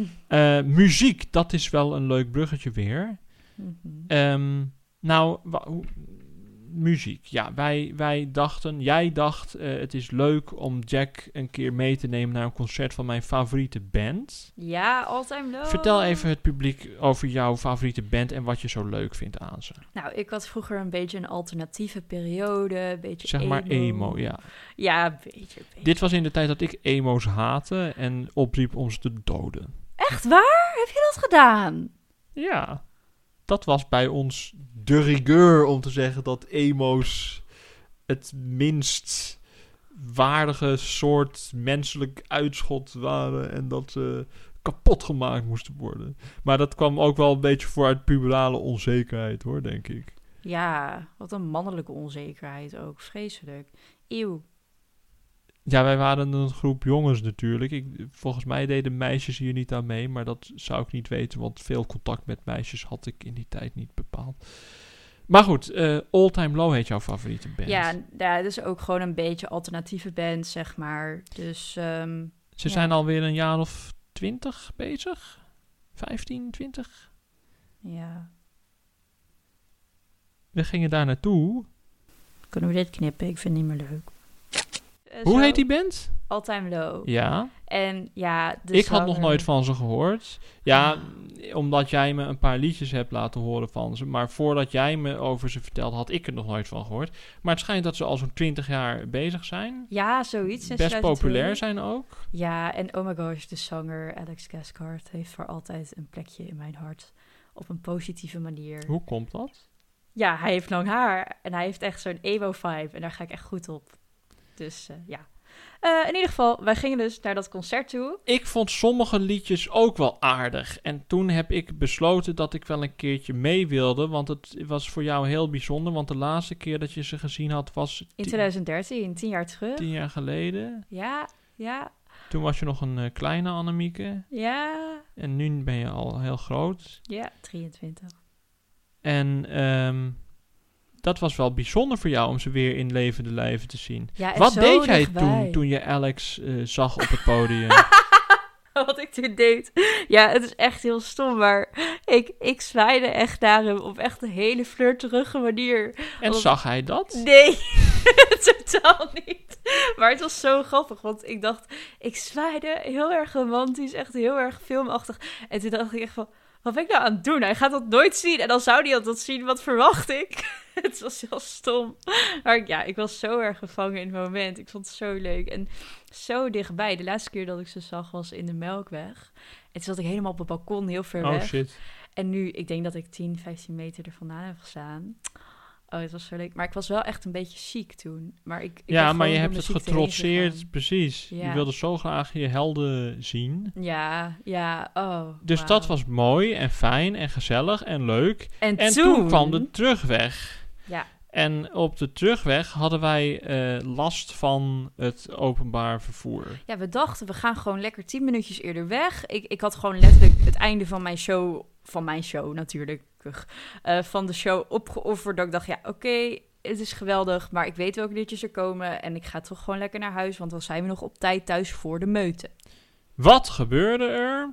Speaker 2: Uh, muziek, dat is wel een leuk bruggetje weer.
Speaker 1: Mhm.
Speaker 2: Um, nou, wa- hoe- muziek. Ja, wij, wij dachten, jij dacht, uh, het is leuk om Jack een keer mee te nemen naar een concert van mijn favoriete band.
Speaker 1: Ja, All Time Low.
Speaker 2: Vertel even het publiek over jouw favoriete band en wat je zo leuk vindt aan ze.
Speaker 1: Nou, ik had vroeger een beetje een alternatieve periode, een beetje
Speaker 2: Zeg
Speaker 1: emo.
Speaker 2: maar emo, ja.
Speaker 1: Ja, een beetje, een beetje.
Speaker 2: Dit was in de tijd dat ik emo's haatte en opriep om ze te doden.
Speaker 1: Echt waar? Heb je dat gedaan?
Speaker 2: Ja, dat was bij ons de rigueur om te zeggen dat emo's het minst waardige soort menselijk uitschot waren en dat ze kapot gemaakt moesten worden. Maar dat kwam ook wel een beetje voor uit puberale onzekerheid, hoor, denk ik.
Speaker 1: Ja, wat een mannelijke onzekerheid ook. Vreselijk. Eeuw.
Speaker 2: Ja, wij waren een groep jongens natuurlijk. Ik, volgens mij deden meisjes hier niet aan mee, maar dat zou ik niet weten, want veel contact met meisjes had ik in die tijd niet bepaald. Maar goed, uh, All Time Low heet jouw favoriete band.
Speaker 1: Ja, ja, dat is ook gewoon een beetje alternatieve band, zeg maar. Dus, um,
Speaker 2: Ze
Speaker 1: ja.
Speaker 2: zijn alweer een jaar of twintig bezig? Vijftien, twintig?
Speaker 1: Ja.
Speaker 2: We gingen daar naartoe.
Speaker 1: Kunnen we dit knippen? Ik vind het niet meer leuk. Uh,
Speaker 2: Hoe
Speaker 1: zo,
Speaker 2: heet die band?
Speaker 1: All Time Low.
Speaker 2: Ja.
Speaker 1: En ja, de
Speaker 2: Ik had
Speaker 1: zanger-
Speaker 2: nog nooit van ze gehoord. Ja,
Speaker 1: Ah.
Speaker 2: omdat jij me een paar liedjes hebt laten horen van ze. Maar voordat jij me over ze vertelde, had ik er nog nooit van gehoord. Maar het schijnt dat ze al zo'n twintig jaar bezig zijn.
Speaker 1: Ja, zoiets. sinds
Speaker 2: Best
Speaker 1: tweeduizend twee.
Speaker 2: populair zijn ook.
Speaker 1: Ja, en oh my gosh, de zanger Alex Cathcart heeft voor altijd een plekje in mijn hart. Op een positieve manier.
Speaker 2: Hoe komt dat?
Speaker 1: Ja, hij heeft lang haar en hij heeft echt zo'n emo-vibe en daar ga ik echt goed op. Dus uh, ja. Uh, in ieder geval, wij gingen dus naar dat concert toe.
Speaker 2: Ik vond sommige liedjes ook wel aardig. En toen heb ik besloten dat ik wel een keertje mee wilde. Want het was voor jou heel bijzonder. Want de laatste keer dat je ze gezien had was...
Speaker 1: In twintig dertien, tien jaar terug.
Speaker 2: Tien jaar geleden.
Speaker 1: Ja, ja.
Speaker 2: Toen was je nog een uh, kleine Annemieke.
Speaker 1: Ja.
Speaker 2: En nu ben je al heel groot.
Speaker 1: Ja, drieëntwintig.
Speaker 2: En um, dat was wel bijzonder voor jou om ze weer in levende lijven te zien.
Speaker 1: Ja,
Speaker 2: wat
Speaker 1: zo
Speaker 2: deed jij
Speaker 1: dichtbij.
Speaker 2: toen, toen je Alex uh, zag op het podium?
Speaker 1: Wat ik toen deed. Ja, het is echt heel stom, maar ik, ik zwaaide echt naar hem op echt een hele flirterige manier.
Speaker 2: En
Speaker 1: Want...
Speaker 2: zag hij dat?
Speaker 1: Nee, totaal niet. Maar het was zo grappig, want ik dacht, ik zwaaide heel erg romantisch, echt heel erg filmachtig. En toen dacht ik echt van, wat ben ik nou aan het doen? Hij gaat dat nooit zien en dan zou hij dat zien, wat verwacht ik? Het was heel stom. Maar ja, ik was zo erg gevangen in het moment. Ik vond het zo leuk en zo dichtbij. De laatste keer dat ik ze zag was in de Melkweg. En toen zat ik helemaal op het balkon, heel ver
Speaker 2: Oh
Speaker 1: weg.
Speaker 2: shit.
Speaker 1: En nu, ik denk dat ik tien, vijftien meter er vandaan heb gestaan. Oh, het was zo leuk. Maar ik was wel echt een beetje ziek toen. Maar ik, ik
Speaker 2: Ja,
Speaker 1: ben
Speaker 2: maar je
Speaker 1: gewoon
Speaker 2: hebt
Speaker 1: door
Speaker 2: het
Speaker 1: mijn ziekte heen
Speaker 2: getrotseerd,
Speaker 1: gegaan.
Speaker 2: precies.
Speaker 1: Ja.
Speaker 2: Je wilde zo graag je helden zien.
Speaker 1: Ja, ja, oh.
Speaker 2: Dus
Speaker 1: wauw.
Speaker 2: dat was mooi en fijn en gezellig en leuk.
Speaker 1: En,
Speaker 2: En
Speaker 1: toen...
Speaker 2: toen kwam de terugweg.
Speaker 1: Ja.
Speaker 2: En op de terugweg hadden wij uh, last van het openbaar vervoer.
Speaker 1: Ja, we dachten, we gaan gewoon lekker tien minuutjes eerder weg. Ik, ik had gewoon letterlijk het einde van mijn show, van mijn show natuurlijk, uh, van de show opgeofferd. Dat ik dacht, ja, oké, okay, het is geweldig, maar ik weet welke liedjes er komen. En ik ga toch gewoon lekker naar huis, want dan zijn we nog op tijd thuis voor de meute.
Speaker 2: Wat gebeurde er?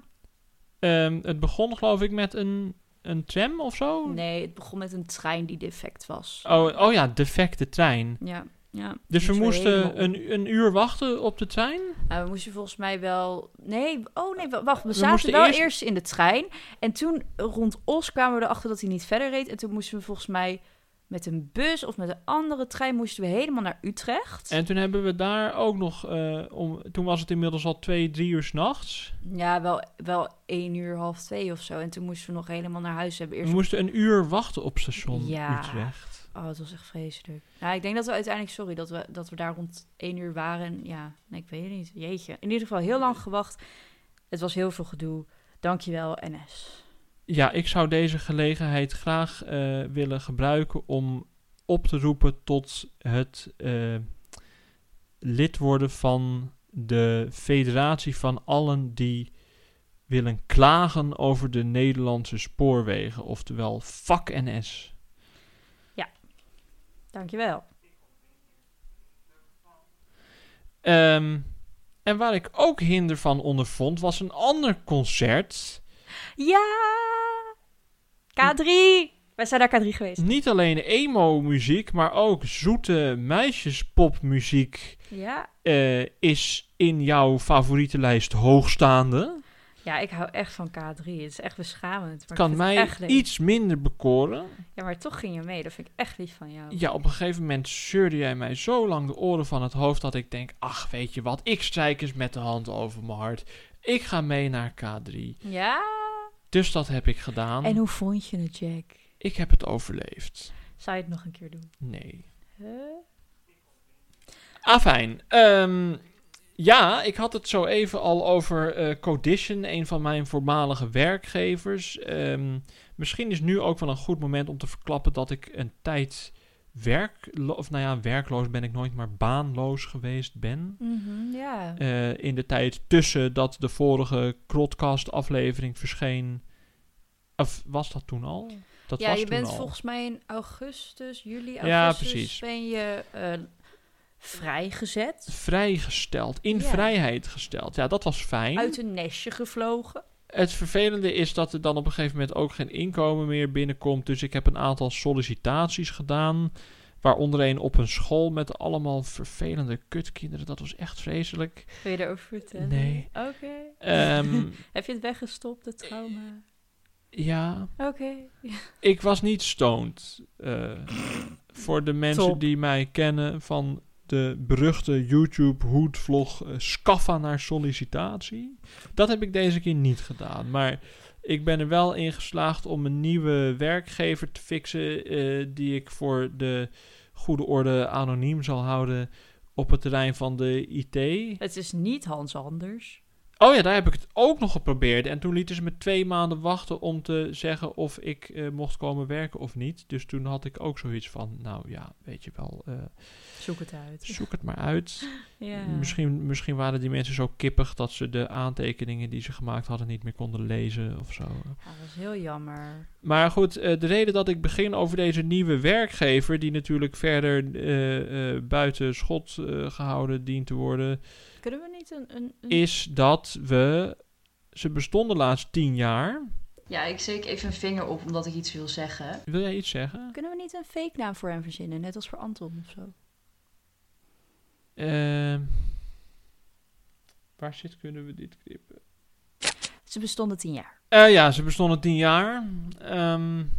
Speaker 2: Um, het begon geloof ik met een, een tram of zo?
Speaker 1: Nee, het begon met een trein die defect was.
Speaker 2: Oh, oh ja, defecte trein.
Speaker 1: Ja, ja.
Speaker 2: Dus we moesten
Speaker 1: een...
Speaker 2: een, een uur wachten op de trein?
Speaker 1: Nou, we moesten volgens mij wel... Nee, oh nee, wacht. We, we
Speaker 2: moesten
Speaker 1: zaten wel
Speaker 2: eerst...
Speaker 1: eerst in de trein. En toen rond Os kwamen we erachter dat hij niet verder reed. En toen moesten we volgens mij met een bus of met een andere trein moesten we helemaal naar Utrecht.
Speaker 2: En toen hebben we daar ook nog... Uh, om, toen was het inmiddels al twee, drie uur 's nachts.
Speaker 1: Ja, wel, wel één uur, half twee of zo. En toen moesten we nog helemaal naar huis. We, hebben eerst
Speaker 2: we moesten een uur wachten op station
Speaker 1: ja.
Speaker 2: Utrecht.
Speaker 1: Oh, het was echt vreselijk. Nou, ik denk dat we uiteindelijk, sorry, dat we, dat we daar rond één uur waren. En ja, nee, ik weet het niet. Jeetje. In ieder geval heel lang gewacht. Het was heel veel gedoe. Dankjewel, N S.
Speaker 2: Ja, ik zou deze gelegenheid graag uh, willen gebruiken om op te roepen tot het uh, lid worden van de federatie van allen die willen klagen over de Nederlandse spoorwegen, oftewel fuck N S.
Speaker 1: Ja, dankjewel.
Speaker 2: Um, en waar ik ook hinder van ondervond, was een ander concert.
Speaker 1: Ja! K drie! Wij zijn naar K drie geweest.
Speaker 2: Niet alleen emo-muziek, maar ook zoete meisjespopmuziek
Speaker 1: Ja.
Speaker 2: uh, is in jouw favoriete lijst hoogstaande.
Speaker 1: Ja, ik hou echt van K drie. Het is echt beschamend.
Speaker 2: Het kan mij iets minder bekoren.
Speaker 1: Ja, maar toch ging je mee. Dat vind ik echt lief van jou.
Speaker 2: Ja, op een gegeven moment zeurde jij mij zo lang de oren van het hoofd dat ik denk, ach, weet je wat, ik strijk eens met de hand over mijn hart. Ik ga mee naar K drie.
Speaker 1: Ja.
Speaker 2: Dus dat heb ik gedaan.
Speaker 1: En hoe vond je het, Jack?
Speaker 2: Ik heb het overleefd.
Speaker 1: Zou je het nog een keer doen?
Speaker 2: Nee.
Speaker 1: Huh?
Speaker 2: Afijn. Um, ja, ik had het zo even al over uh, Codition, een van mijn voormalige werkgevers. Um, misschien is nu ook wel een goed moment om te verklappen dat ik een tijd werk, of nou ja, werkloos ben ik nooit, maar baanloos geweest ben.
Speaker 1: Mm-hmm, ja.
Speaker 2: Uh, in de tijd tussen dat de vorige Krotcast aflevering verscheen. Of was dat toen al? Dat
Speaker 1: ja,
Speaker 2: was
Speaker 1: je
Speaker 2: toen
Speaker 1: bent
Speaker 2: al.
Speaker 1: volgens mij in augustus, juli, augustus
Speaker 2: Ja, precies.
Speaker 1: ben je uh, vrijgezet.
Speaker 2: Vrijgesteld, in
Speaker 1: Ja.
Speaker 2: vrijheid gesteld. Ja, dat was fijn.
Speaker 1: Uit een nestje gevlogen.
Speaker 2: Het vervelende is dat er dan op een gegeven moment ook geen inkomen meer binnenkomt. Dus ik heb een aantal sollicitaties gedaan. Waaronder een op een school met allemaal vervelende kutkinderen. Dat was echt vreselijk.
Speaker 1: Wil je erover vertellen?
Speaker 2: Nee.
Speaker 1: Oké. Okay.
Speaker 2: Um,
Speaker 1: heb je het weggestopt, het trauma?
Speaker 2: Ja.
Speaker 1: Oké. Okay.
Speaker 2: Ik was niet stoned. Uh, voor de mensen
Speaker 1: Top.
Speaker 2: die mij kennen van de beruchte YouTube-hoedvlog uh, Scaffa naar sollicitatie. Dat heb ik deze keer niet gedaan. Maar ik ben er wel in geslaagd om een nieuwe werkgever te fixen. Uh, die ik voor de goede orde anoniem zal houden op het terrein van de I T.
Speaker 1: Het is niet Hans Anders.
Speaker 2: Oh ja, daar heb ik het ook nog geprobeerd. En toen lieten ze me twee maanden wachten om te zeggen of ik uh, mocht komen werken of niet. Dus toen had ik ook zoiets van, nou ja, weet je wel. Uh,
Speaker 1: zoek het uit.
Speaker 2: Zoek het maar uit.
Speaker 1: Ja.
Speaker 2: Misschien, misschien waren die mensen zo kippig dat ze de aantekeningen die ze gemaakt hadden niet meer konden lezen of zo.
Speaker 1: Ja, dat is heel jammer.
Speaker 2: Maar goed, uh, de reden dat ik begin over deze nieuwe werkgever, die natuurlijk verder uh, uh, buiten schot uh, gehouden dient te worden.
Speaker 1: Kunnen we niet een, een, een...
Speaker 2: Is dat we... Ze bestonden laatst tien jaar.
Speaker 1: Ja, ik steek even een vinger op omdat ik iets wil zeggen.
Speaker 2: Wil jij iets zeggen?
Speaker 1: Kunnen we niet een fake naam voor hem verzinnen? Net als voor Anton of zo.
Speaker 2: Uh, waar zit kunnen we dit knippen?
Speaker 1: Ze bestonden tien jaar.
Speaker 2: Uh, ja, ze bestonden tien jaar. Um,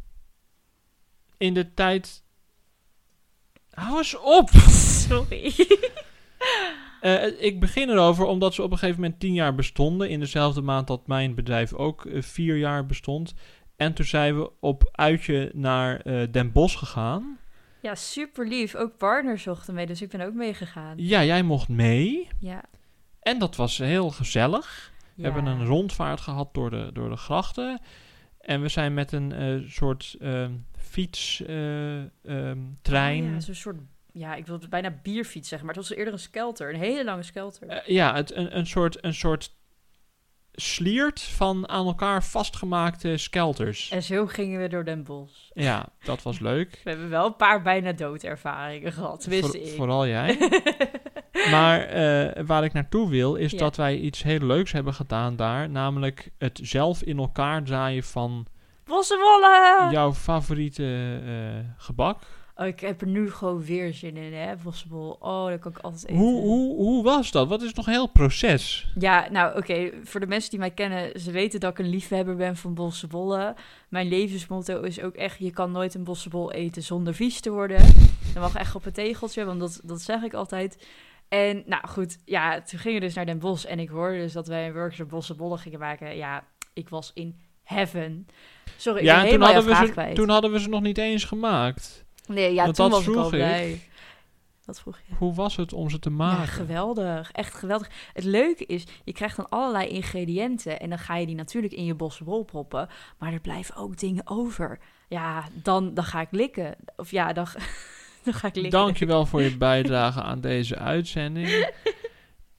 Speaker 2: in de tijd... Hou eens op!
Speaker 1: Sorry.
Speaker 2: Uh, ik begin erover omdat ze op een gegeven moment tien jaar bestonden. In dezelfde maand dat mijn bedrijf ook uh, vier jaar bestond. En toen zijn we op uitje naar uh, Den Bosch gegaan.
Speaker 1: Ja, super lief. Ook partners zochten mee, dus ik ben ook meegegaan.
Speaker 2: Ja, jij mocht mee.
Speaker 1: Ja.
Speaker 2: En dat was heel gezellig. We
Speaker 1: Ja.
Speaker 2: hebben een rondvaart gehad door de, door de grachten. En we zijn met een uh, soort uh, fietstrein... Uh, um, trein.
Speaker 1: Oh ja, zo'n soort... Ja, ik wilde bijna bierfiets zeggen, maar het was eerder een skelter. Een hele lange skelter.
Speaker 2: Uh, ja, het, een, een, soort, een soort sliert van aan elkaar vastgemaakte skelters.
Speaker 1: En zo gingen we door Den Bosch.
Speaker 2: Ja, dat was leuk.
Speaker 1: We hebben wel een paar bijna doodervaringen gehad, wist
Speaker 2: Voor,
Speaker 1: ik.
Speaker 2: Vooral jij. Maar uh, waar ik naartoe wil, is
Speaker 1: ja.
Speaker 2: dat wij iets heel leuks hebben gedaan daar. Namelijk het zelf in elkaar draaien van...
Speaker 1: Bossenbollen!
Speaker 2: Jouw favoriete uh, gebak.
Speaker 1: Oh, ik heb er nu gewoon weer zin in, hè, bossenbol. Oh, dat kan ik altijd eten.
Speaker 2: Hoe, hoe, hoe was dat? Wat is nog een heel proces?
Speaker 1: Ja, nou, oké. Okay. Voor de mensen die mij kennen, ze weten dat ik een liefhebber ben van bossenbollen. Mijn levensmotto is ook echt, je kan nooit een bossenbol eten zonder vies te worden. Dat mag echt op een tegeltje, want dat, dat zeg ik altijd. En nou goed, ja, toen gingen we dus naar Den Bosch en ik hoorde dus dat wij een workshop bossenbollen gingen maken. Ja, ik was in heaven. Sorry,
Speaker 2: ja,
Speaker 1: ik ben
Speaker 2: toen
Speaker 1: helemaal
Speaker 2: hadden, we
Speaker 1: vraag
Speaker 2: ze,
Speaker 1: kwijt.
Speaker 2: toen hadden we ze nog niet eens gemaakt.
Speaker 1: Nee, ja,
Speaker 2: Want
Speaker 1: toen
Speaker 2: dat
Speaker 1: was ik al
Speaker 2: vroeg ik.
Speaker 1: blij. Wat vroeg je?
Speaker 2: Hoe was het om ze te maken?
Speaker 1: Ja, geweldig. Echt geweldig. Het leuke is, je krijgt dan allerlei ingrediënten en dan ga je die natuurlijk in je bossenbol proppen, maar er blijven ook dingen over. Ja, dan, dan ga ik likken. Of ja, dan, dan ga ik likken.
Speaker 2: Dankjewel voor je bijdrage aan deze uitzending.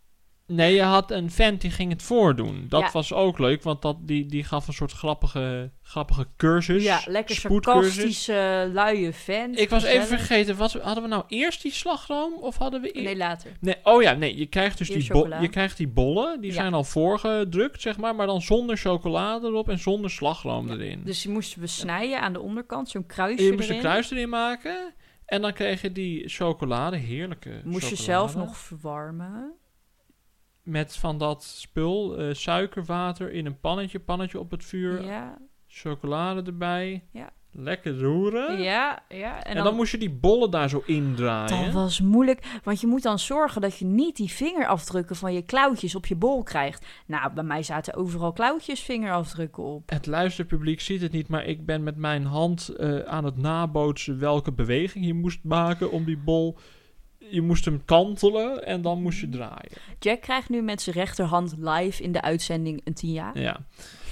Speaker 2: Nee, je had een vent die ging het voordoen. Dat
Speaker 1: Ja.
Speaker 2: was ook leuk, want dat, die, die gaf een soort grappige, grappige cursus.
Speaker 1: Ja, lekker
Speaker 2: spoedcursus.
Speaker 1: sarcastische, luie vent.
Speaker 2: Ik was even
Speaker 1: Gezellig.
Speaker 2: vergeten, wat, hadden we nou eerst die slagroom? Of hadden we... e-
Speaker 1: Nee, later.
Speaker 2: Nee, oh ja, nee, je krijgt dus
Speaker 1: Eerst
Speaker 2: die, bo-
Speaker 1: chocola.
Speaker 2: je krijgt die bollen. Die
Speaker 1: Ja.
Speaker 2: zijn al voorgedrukt, zeg maar. Maar dan zonder chocolade erop en zonder slagroom erin.
Speaker 1: Dus die moesten we snijden aan de onderkant, zo'n
Speaker 2: En
Speaker 1: kruisje
Speaker 2: je moest een
Speaker 1: erin.
Speaker 2: kruis erin maken. En dan kreeg je die chocolade, heerlijke
Speaker 1: Moest je
Speaker 2: chocolade.
Speaker 1: zelf nog verwarmen.
Speaker 2: Met van dat spul, eh, suikerwater in een pannetje, pannetje op het vuur.
Speaker 1: Ja,
Speaker 2: Chocolade erbij.
Speaker 1: Ja.
Speaker 2: Lekker roeren.
Speaker 1: ja, ja.
Speaker 2: En, dan, moest je die bollen daar zo indraaien.
Speaker 1: Dat was moeilijk, want je moet dan zorgen dat je niet die vingerafdrukken van je klauwtjes op je bol krijgt. Nou, bij mij zaten overal klauwtjes vingerafdrukken op.
Speaker 2: Het luisterpubliek ziet het niet, maar ik ben met mijn hand eh, aan het nabootsen welke beweging je moest maken om die bol... Je moest hem kantelen en dan moest je draaien.
Speaker 1: Jack krijgt nu met zijn rechterhand live in de uitzending een tien jaar.
Speaker 2: Ja.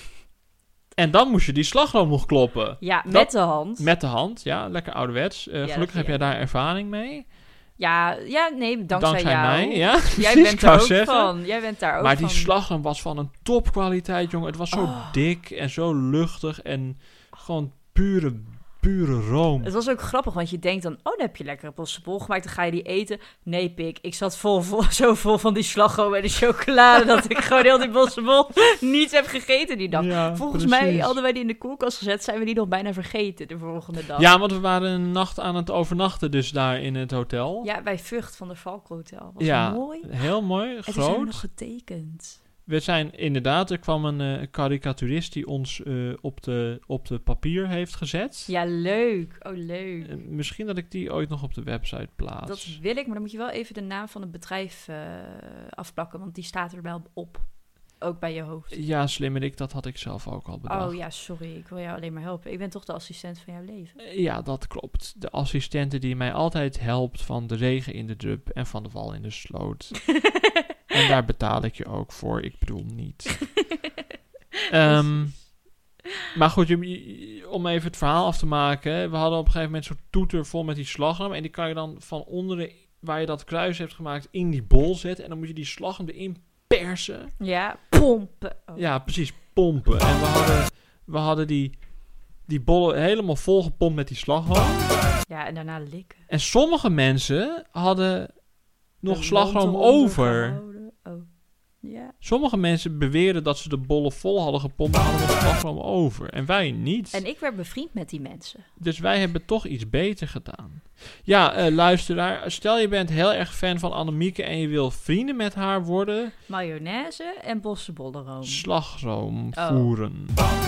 Speaker 2: En dan moest je die slagroom nog kloppen.
Speaker 1: Ja, met
Speaker 2: Dat-
Speaker 1: de hand.
Speaker 2: Met de hand, ja, lekker ouderwets. Eh,
Speaker 1: dat
Speaker 2: gelukkig heb
Speaker 1: vind
Speaker 2: jij
Speaker 1: ik.
Speaker 2: daar ervaring mee.
Speaker 1: Ja, ja, nee, dankzij, jou.
Speaker 2: mij, ja.
Speaker 1: Jij
Speaker 2: precies,
Speaker 1: bent
Speaker 2: ik
Speaker 1: er
Speaker 2: wou
Speaker 1: ook
Speaker 2: zeggen.
Speaker 1: van. Jij bent daar ook
Speaker 2: Maar
Speaker 1: van.
Speaker 2: die slagroom was van een topkwaliteit, jongen. Het was zo
Speaker 1: Oh.
Speaker 2: dik en zo luchtig en gewoon pure, pure room.
Speaker 1: Het was ook grappig, want je denkt dan... oh, dan heb je lekkere bossenbol gemaakt, dan ga je die eten. Nee, pik, ik zat vol, vol, zo vol van die slagroom en die chocolade... dat ik gewoon heel die bossenbol niet heb gegeten die dag.
Speaker 2: Ja,
Speaker 1: Volgens
Speaker 2: precies.
Speaker 1: mij hadden wij die in de koelkast gezet... zijn we die nog bijna vergeten de volgende dag.
Speaker 2: Ja, want we waren een nacht aan het overnachten dus daar in het hotel.
Speaker 1: Ja, bij Vught van de Valk Hotel. Was
Speaker 2: Ja,
Speaker 1: mooi.
Speaker 2: heel mooi,
Speaker 1: En toen zijn we
Speaker 2: groot.
Speaker 1: nog getekend.
Speaker 2: We zijn inderdaad, er kwam een eh, karikaturist die ons eh, op, de, op de papier heeft gezet.
Speaker 1: Ja, leuk. Oh, leuk.
Speaker 2: Eh, misschien dat ik die ooit nog op de website plaats.
Speaker 1: Dat wil ik, maar dan moet je wel even de naam van het bedrijf eh, afplakken, want die staat er wel op. Ook bij je hoofd.
Speaker 2: Ja, slimmerik, dat had ik zelf ook al bedacht.
Speaker 1: Oh ja, sorry, ik wil jou alleen maar helpen. Ik ben toch de assistent van jouw leven.
Speaker 2: Eh, Ja, dat klopt. De assistente die mij altijd helpt van de regen in de drup en van de wal in de sloot. En daar betaal ik je ook voor, ik bedoel niet. Ehm, maar goed, je- je- om even het verhaal af te maken. We hadden op een gegeven moment zo'n toeter vol met die slagroom. En die kan je dan van onderen, waar je dat kruis hebt gemaakt, in die bol zetten. En dan moet je die slagroom erin persen.
Speaker 1: Ja, pompen. Oh.
Speaker 2: Ja, precies, pompen. En we hadden, we hadden die, die bollen helemaal volgepompt met die slagroom.
Speaker 1: Ja, en daarna likken.
Speaker 2: En sommige mensen hadden nog
Speaker 1: De
Speaker 2: slagroom
Speaker 1: mond eronder
Speaker 2: over.
Speaker 1: gehouden. Oh. Ja.
Speaker 2: Sommige mensen beweren dat ze de bollen vol hadden gepompt, maar hadden nog slagroom over. En wij niet.
Speaker 1: En ik werd bevriend met die mensen.
Speaker 2: Dus wij hebben toch iets beter gedaan. Ja, eh, luisteraar, stel je bent heel erg fan van Annemieke en je wil vrienden met haar worden.
Speaker 1: Mayonaise en bossenbollenroom.
Speaker 2: Slagroom
Speaker 1: Oh.
Speaker 2: voeren.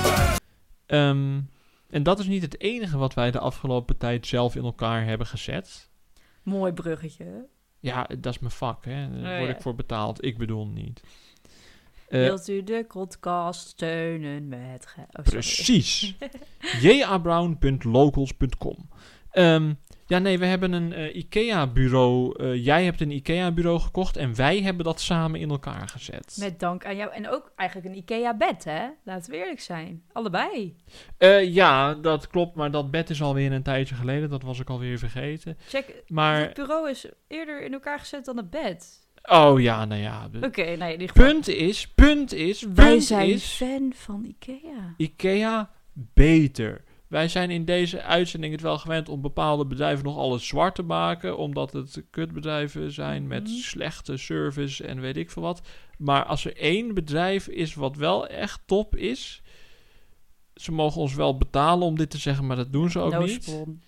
Speaker 2: Ehm, en dat is niet het enige wat wij de afgelopen tijd zelf in elkaar hebben gezet.
Speaker 1: Mooi bruggetje.
Speaker 2: Ja, dat is mijn vak, hè. Daar
Speaker 1: Oh,
Speaker 2: word
Speaker 1: ja.
Speaker 2: ik voor betaald. Ik bedoel niet. Eh,
Speaker 1: Wilt u de podcast steunen met... Ge- oh, sorry.
Speaker 2: precies. j a brown punt locals punt com. Ehm, ja, nee, we hebben een eh, IKEA-bureau. Eh, jij hebt een IKEA-bureau gekocht en wij hebben dat samen in elkaar gezet.
Speaker 1: Met dank aan jou. En ook eigenlijk een IKEA-bed, hè? Laten we eerlijk zijn. Allebei.
Speaker 2: Eh, ja, dat klopt, maar dat bed is alweer een tijdje geleden. Dat was ik alweer vergeten.
Speaker 1: Check,
Speaker 2: Maar,
Speaker 1: het bureau is eerder in elkaar gezet dan het bed.
Speaker 2: oh ja, nou ja.
Speaker 1: Oké, okay, nee, in ieder geval.
Speaker 2: Punt is, punt is, punt
Speaker 1: Wij zijn
Speaker 2: is,
Speaker 1: fan van IKEA.
Speaker 2: IKEA beter. Wij zijn in deze uitzending het wel gewend om bepaalde bedrijven nog alles zwart te maken, omdat het kutbedrijven zijn met
Speaker 1: Mhm.
Speaker 2: slechte service en weet ik veel wat. Maar als er één bedrijf is wat wel echt top is, ze mogen ons wel betalen om dit te zeggen, maar dat doen ze ook
Speaker 1: No
Speaker 2: niet.
Speaker 1: spon.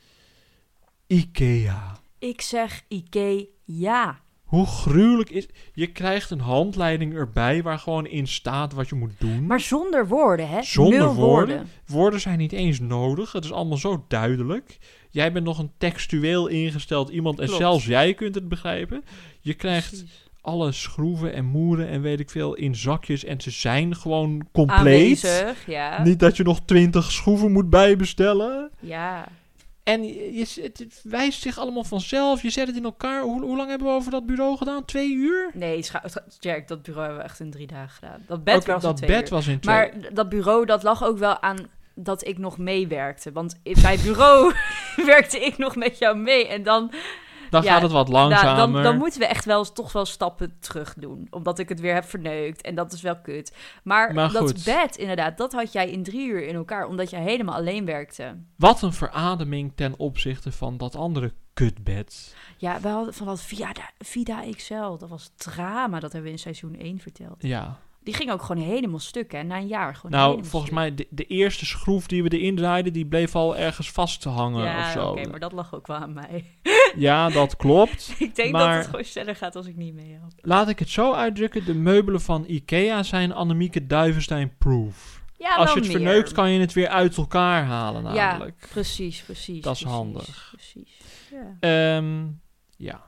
Speaker 2: IKEA.
Speaker 1: Ik zeg IKEA.
Speaker 2: Hoe gruwelijk is... Je krijgt een handleiding erbij waar gewoon in staat wat je moet doen.
Speaker 1: Maar zonder woorden, hè?
Speaker 2: Zonder
Speaker 1: Nul
Speaker 2: woorden.
Speaker 1: woorden.
Speaker 2: Woorden zijn niet eens nodig. Het is allemaal zo duidelijk. Jij bent nog een textueel ingesteld iemand en
Speaker 1: Klopt.
Speaker 2: zelfs jij kunt het begrijpen. Je krijgt
Speaker 1: Precies.
Speaker 2: alle schroeven en moeren en weet ik veel in zakjes en ze zijn gewoon compleet.
Speaker 1: Aanwezig, ja.
Speaker 2: Niet dat je nog twintig schroeven moet bijbestellen.
Speaker 1: Ja.
Speaker 2: En je, je- het het wijst zich allemaal vanzelf. Je zet het in elkaar. Hoe, hoe lang hebben we over dat bureau gedaan? Twee uur?
Speaker 1: Nee, scha- Jack, dat bureau hebben we echt in drie dagen gedaan. Dat bed
Speaker 2: Oké,
Speaker 1: was in
Speaker 2: dat
Speaker 1: twee
Speaker 2: bed
Speaker 1: uur.
Speaker 2: was in twee
Speaker 1: Maar d- dat bureau, dat lag ook wel aan dat ik nog meewerkte. Want i- bij het bureau werkte ik nog met jou mee. En dan
Speaker 2: Dan
Speaker 1: Ja,
Speaker 2: gaat het wat
Speaker 1: Nou,
Speaker 2: langzamer.
Speaker 1: dan, dan moeten we echt wel toch wel stappen terug doen. Omdat ik het weer heb verneukt. En dat is wel kut. Maar,
Speaker 2: Maar
Speaker 1: dat
Speaker 2: goed.
Speaker 1: bed, inderdaad, dat had jij in drie uur in elkaar. Omdat jij helemaal alleen werkte.
Speaker 2: Wat een verademing ten opzichte van dat andere kutbed.
Speaker 1: Ja, we hadden van dat Vida, Vida X L. Dat was drama. Dat hebben we in seizoen één verteld.
Speaker 2: Ja.
Speaker 1: Die ging ook gewoon helemaal stuk, hè. Na een jaar gewoon
Speaker 2: Nou,
Speaker 1: helemaal
Speaker 2: volgens
Speaker 1: stuk.
Speaker 2: mij, de, de eerste schroef die we erin draaiden, die bleef al ergens vast te hangen
Speaker 1: Ja,
Speaker 2: of zo.
Speaker 1: oké, maar dat lag ook wel aan mij.
Speaker 2: Ja, dat klopt.
Speaker 1: Ik denk
Speaker 2: Maar-
Speaker 1: dat het gewoon sneller gaat als ik niet mee help.
Speaker 2: Laat ik het zo uitdrukken. De meubelen van Ikea zijn Annemieke Duivenstein-proof.
Speaker 1: Ja,
Speaker 2: Als
Speaker 1: wel
Speaker 2: je het
Speaker 1: meer.
Speaker 2: verneukt, kan je het weer uit elkaar halen namelijk.
Speaker 1: Ja, precies, precies.
Speaker 2: Dat is
Speaker 1: precies,
Speaker 2: handig.
Speaker 1: Precies, ja.
Speaker 2: Ehm, ja.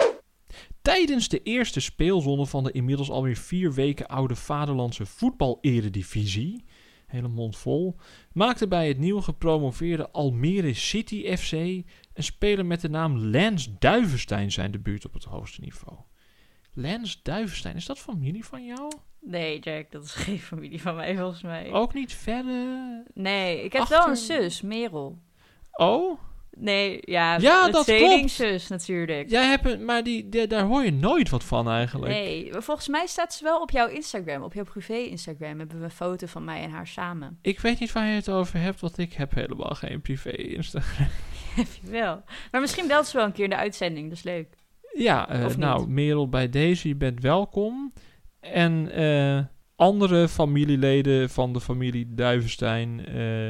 Speaker 2: Tijdens de eerste speelronde van de inmiddels alweer vier weken oude Vaderlandse voetbal-eredivisie, hele mond vol, maakte bij het nieuw gepromoveerde Almere City F C een speler met de naam Lance Duivenstein zijn debuut op het hoogste niveau. Lance Duivenstein, is dat familie van jou?
Speaker 1: Nee, Jack, dat is geen familie van mij, volgens mij.
Speaker 2: Ook niet verder?
Speaker 1: Nee, ik heb
Speaker 2: Achter-
Speaker 1: wel een zus, Merel.
Speaker 2: Oh?
Speaker 1: Nee, ja,
Speaker 2: Ja,
Speaker 1: een
Speaker 2: dat
Speaker 1: tweelingzus natuurlijk.
Speaker 2: Jij hebt een, maar die, die- daar hoor je nooit wat van eigenlijk.
Speaker 1: Nee, maar volgens mij staat ze wel op jouw Instagram, op jouw privé-Instagram. Hebben we een foto van mij en haar samen.
Speaker 2: Ik weet niet waar je het over hebt, want ik heb helemaal geen privé Instagram.
Speaker 1: Heb je wel. Maar misschien belt ze wel een keer in de uitzending, dat is leuk.
Speaker 2: Ja, eh,
Speaker 1: Of niet?
Speaker 2: nou, Merel, bij deze, je bent welkom. En eh, andere familieleden van de familie Duivenstein eh,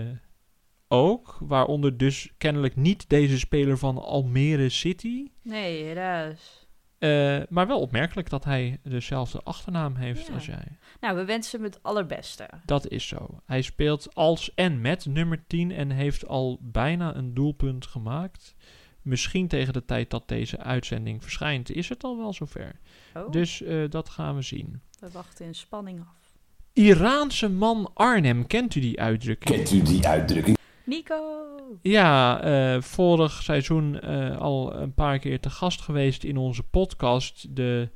Speaker 2: ook. Waaronder dus kennelijk niet deze speler van Almere City.
Speaker 1: Nee, helaas.
Speaker 2: Eh, maar wel opmerkelijk dat hij dezelfde achternaam heeft
Speaker 1: Ja.
Speaker 2: als jij.
Speaker 1: Nou, we wensen hem het allerbeste.
Speaker 2: Dat is zo. Hij speelt als en met nummer tien en heeft al bijna een doelpunt gemaakt. Misschien tegen de tijd dat deze uitzending verschijnt is het al wel zover.
Speaker 1: Oh,
Speaker 2: Dus eh, dat gaan we zien.
Speaker 1: we wachten in spanning af.
Speaker 2: Iraanse man Arnhem, kent u die uitdrukking?
Speaker 4: Kent u die uitdrukking?
Speaker 1: Nico!
Speaker 2: Ja, eh, vorig seizoen eh, al een paar keer te gast geweest in onze podcast. De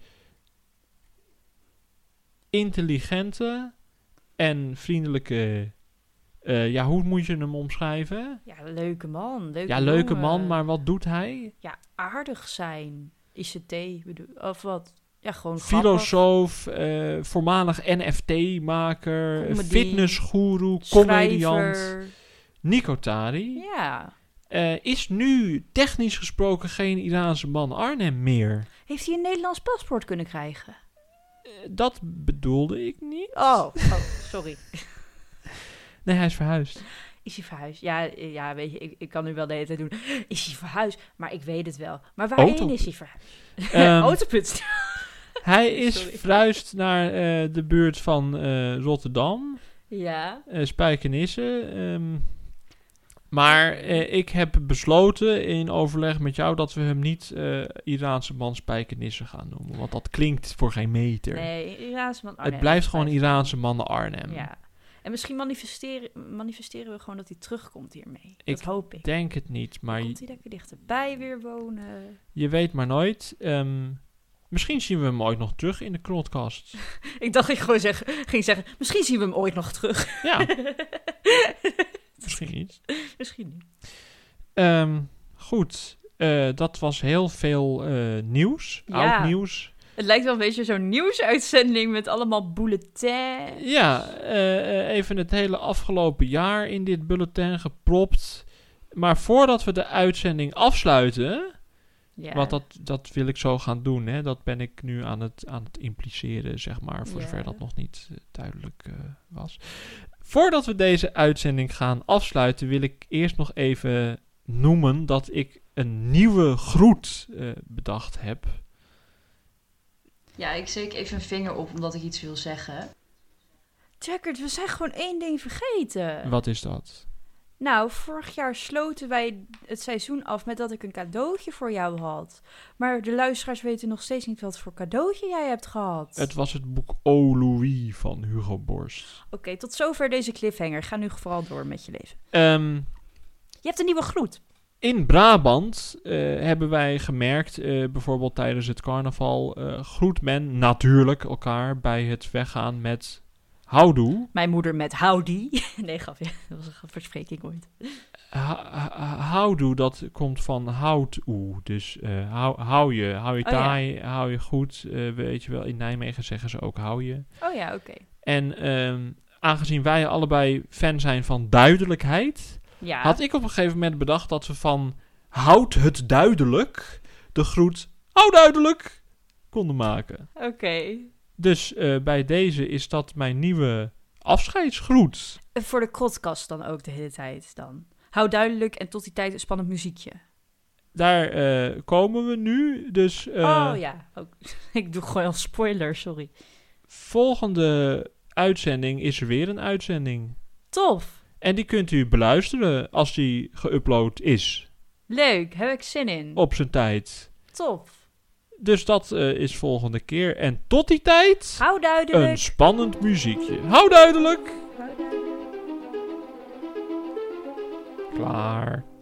Speaker 2: intelligente en vriendelijke... eh, ja, hoe moet je hem omschrijven?
Speaker 1: Ja, leuke man. Leuke
Speaker 2: Ja, leuke
Speaker 1: jongen.
Speaker 2: man, maar wat doet hij?
Speaker 1: Ja, aardig zijn. I C T bedoel... Of wat? Ja, gewoon grappig.
Speaker 2: Filosoof, eh, voormalig N F T-maker,
Speaker 1: Comedy.
Speaker 2: fitnessgoeroe, comediant.
Speaker 1: Schrijver.
Speaker 2: Nico Tari
Speaker 1: Ja.
Speaker 2: eh, is nu technisch gesproken geen Iraanse man Arnhem meer.
Speaker 1: Heeft hij een Nederlands paspoort kunnen krijgen?
Speaker 2: Eh, dat bedoelde ik niet.
Speaker 1: Oh, oh sorry.
Speaker 2: Nee, hij is verhuisd.
Speaker 1: Is hij verhuisd? Ja, eh, ja weet je, ik, ik kan nu wel de hele tijd doen. Is hij verhuisd? Maar ik weet het wel. Maar waarheen
Speaker 2: Auto-
Speaker 1: is hij verhuisd?
Speaker 2: Ehm,
Speaker 1: Autopunt.
Speaker 2: Hij is
Speaker 1: Sorry.
Speaker 2: verhuisd naar eh, de buurt van eh, Rotterdam,
Speaker 1: Ja.
Speaker 2: uh, Spijkenisse. ehm, maar eh, ik heb besloten in overleg met jou dat we hem niet eh, Iraanse man Spijkenisse gaan noemen. Want dat klinkt voor geen meter.
Speaker 1: Nee, Iraanse man. Oh,
Speaker 2: Het
Speaker 1: nee,
Speaker 2: blijft
Speaker 1: dat
Speaker 2: gewoon
Speaker 1: blijft-
Speaker 2: Iraanse man Arnhem.
Speaker 1: Ja. En misschien manifesteren, manifesteren we gewoon dat hij terugkomt hiermee.
Speaker 2: Ik
Speaker 1: dat hoop ik.
Speaker 2: Denk het niet, maar
Speaker 1: Komt hij lekker dichterbij weer wonen?
Speaker 2: je weet maar nooit. Ehm, misschien zien we hem ooit nog terug in de Krotcast.
Speaker 1: Ik dacht ik gewoon zeg, ging zeggen, misschien zien we hem ooit nog terug.
Speaker 2: Ja, misschien niet.
Speaker 1: Misschien niet.
Speaker 2: Ehm, goed, eh, dat was heel veel eh, nieuws,
Speaker 1: Ja.
Speaker 2: oud nieuws.
Speaker 1: Het lijkt wel een beetje zo'n nieuwsuitzending met allemaal bulletins.
Speaker 2: Ja, eh, eh, even het hele afgelopen jaar in dit bulletin gepropt. Maar voordat we de uitzending afsluiten,
Speaker 1: Ja.
Speaker 2: want dat, dat wil ik zo gaan doen, hè, dat ben ik nu aan het, aan het impliceren, zeg maar, voor
Speaker 1: Ja.
Speaker 2: zover dat nog niet eh, duidelijk eh, was. Voordat we deze uitzending gaan afsluiten, wil ik eerst nog even noemen dat ik een nieuwe groet eh, bedacht heb.
Speaker 1: Ja, ik steek even een vinger op omdat ik iets wil zeggen. Jackert, we zijn gewoon één ding vergeten.
Speaker 2: Wat is dat?
Speaker 1: Nou, vorig jaar sloten wij het seizoen af met dat ik een cadeautje voor jou had. Maar de luisteraars weten nog steeds niet wat voor cadeautje jij hebt gehad.
Speaker 2: Het was het boek O Louis van Hugo Borst.
Speaker 1: Oké, tot zover deze cliffhanger. Ga nu vooral door met je leven.
Speaker 2: Ehm,
Speaker 1: Je hebt een nieuwe groet.
Speaker 2: in Brabant eh, hebben wij gemerkt, eh, bijvoorbeeld tijdens het carnaval, eh, groet men natuurlijk elkaar bij het weggaan met houdoe.
Speaker 1: Mijn moeder met howdy. Nee, grapje. Dat was een verspreking ooit.
Speaker 2: Ha- ha- houdoe, dat komt van houdoe. Dus uh, hou, hou je, hou je
Speaker 1: Oh, ja.
Speaker 2: taai, hou je goed. Uh, weet je wel, in Nijmegen zeggen ze ook hou je.
Speaker 1: Oh ja, oké. Okay.
Speaker 2: En um, aangezien wij allebei fan zijn van duidelijkheid,
Speaker 1: Ja.
Speaker 2: had ik op een gegeven moment bedacht dat we van houd het duidelijk de groet hou duidelijk konden maken.
Speaker 1: Oké. Okay.
Speaker 2: Dus uh, bij deze is dat mijn nieuwe afscheidsgroet.
Speaker 1: Voor de podcast dan ook de hele tijd dan. Hou duidelijk en tot die tijd een spannend muziekje.
Speaker 2: Daar uh, komen we nu. Dus, uh,
Speaker 1: oh ja, ook. Ik doe gewoon een spoiler, sorry.
Speaker 2: Volgende uitzending is er weer een uitzending.
Speaker 1: Tof.
Speaker 2: En die kunt u beluisteren als die geüpload is.
Speaker 1: Leuk, heb ik zin in.
Speaker 2: Op zijn tijd.
Speaker 1: Tof.
Speaker 2: Dus dat uh, is volgende keer. En tot die tijd...
Speaker 1: Hou duidelijk.
Speaker 2: Een spannend muziekje. Hou duidelijk.
Speaker 1: Hou duidelijk.
Speaker 2: Klaar.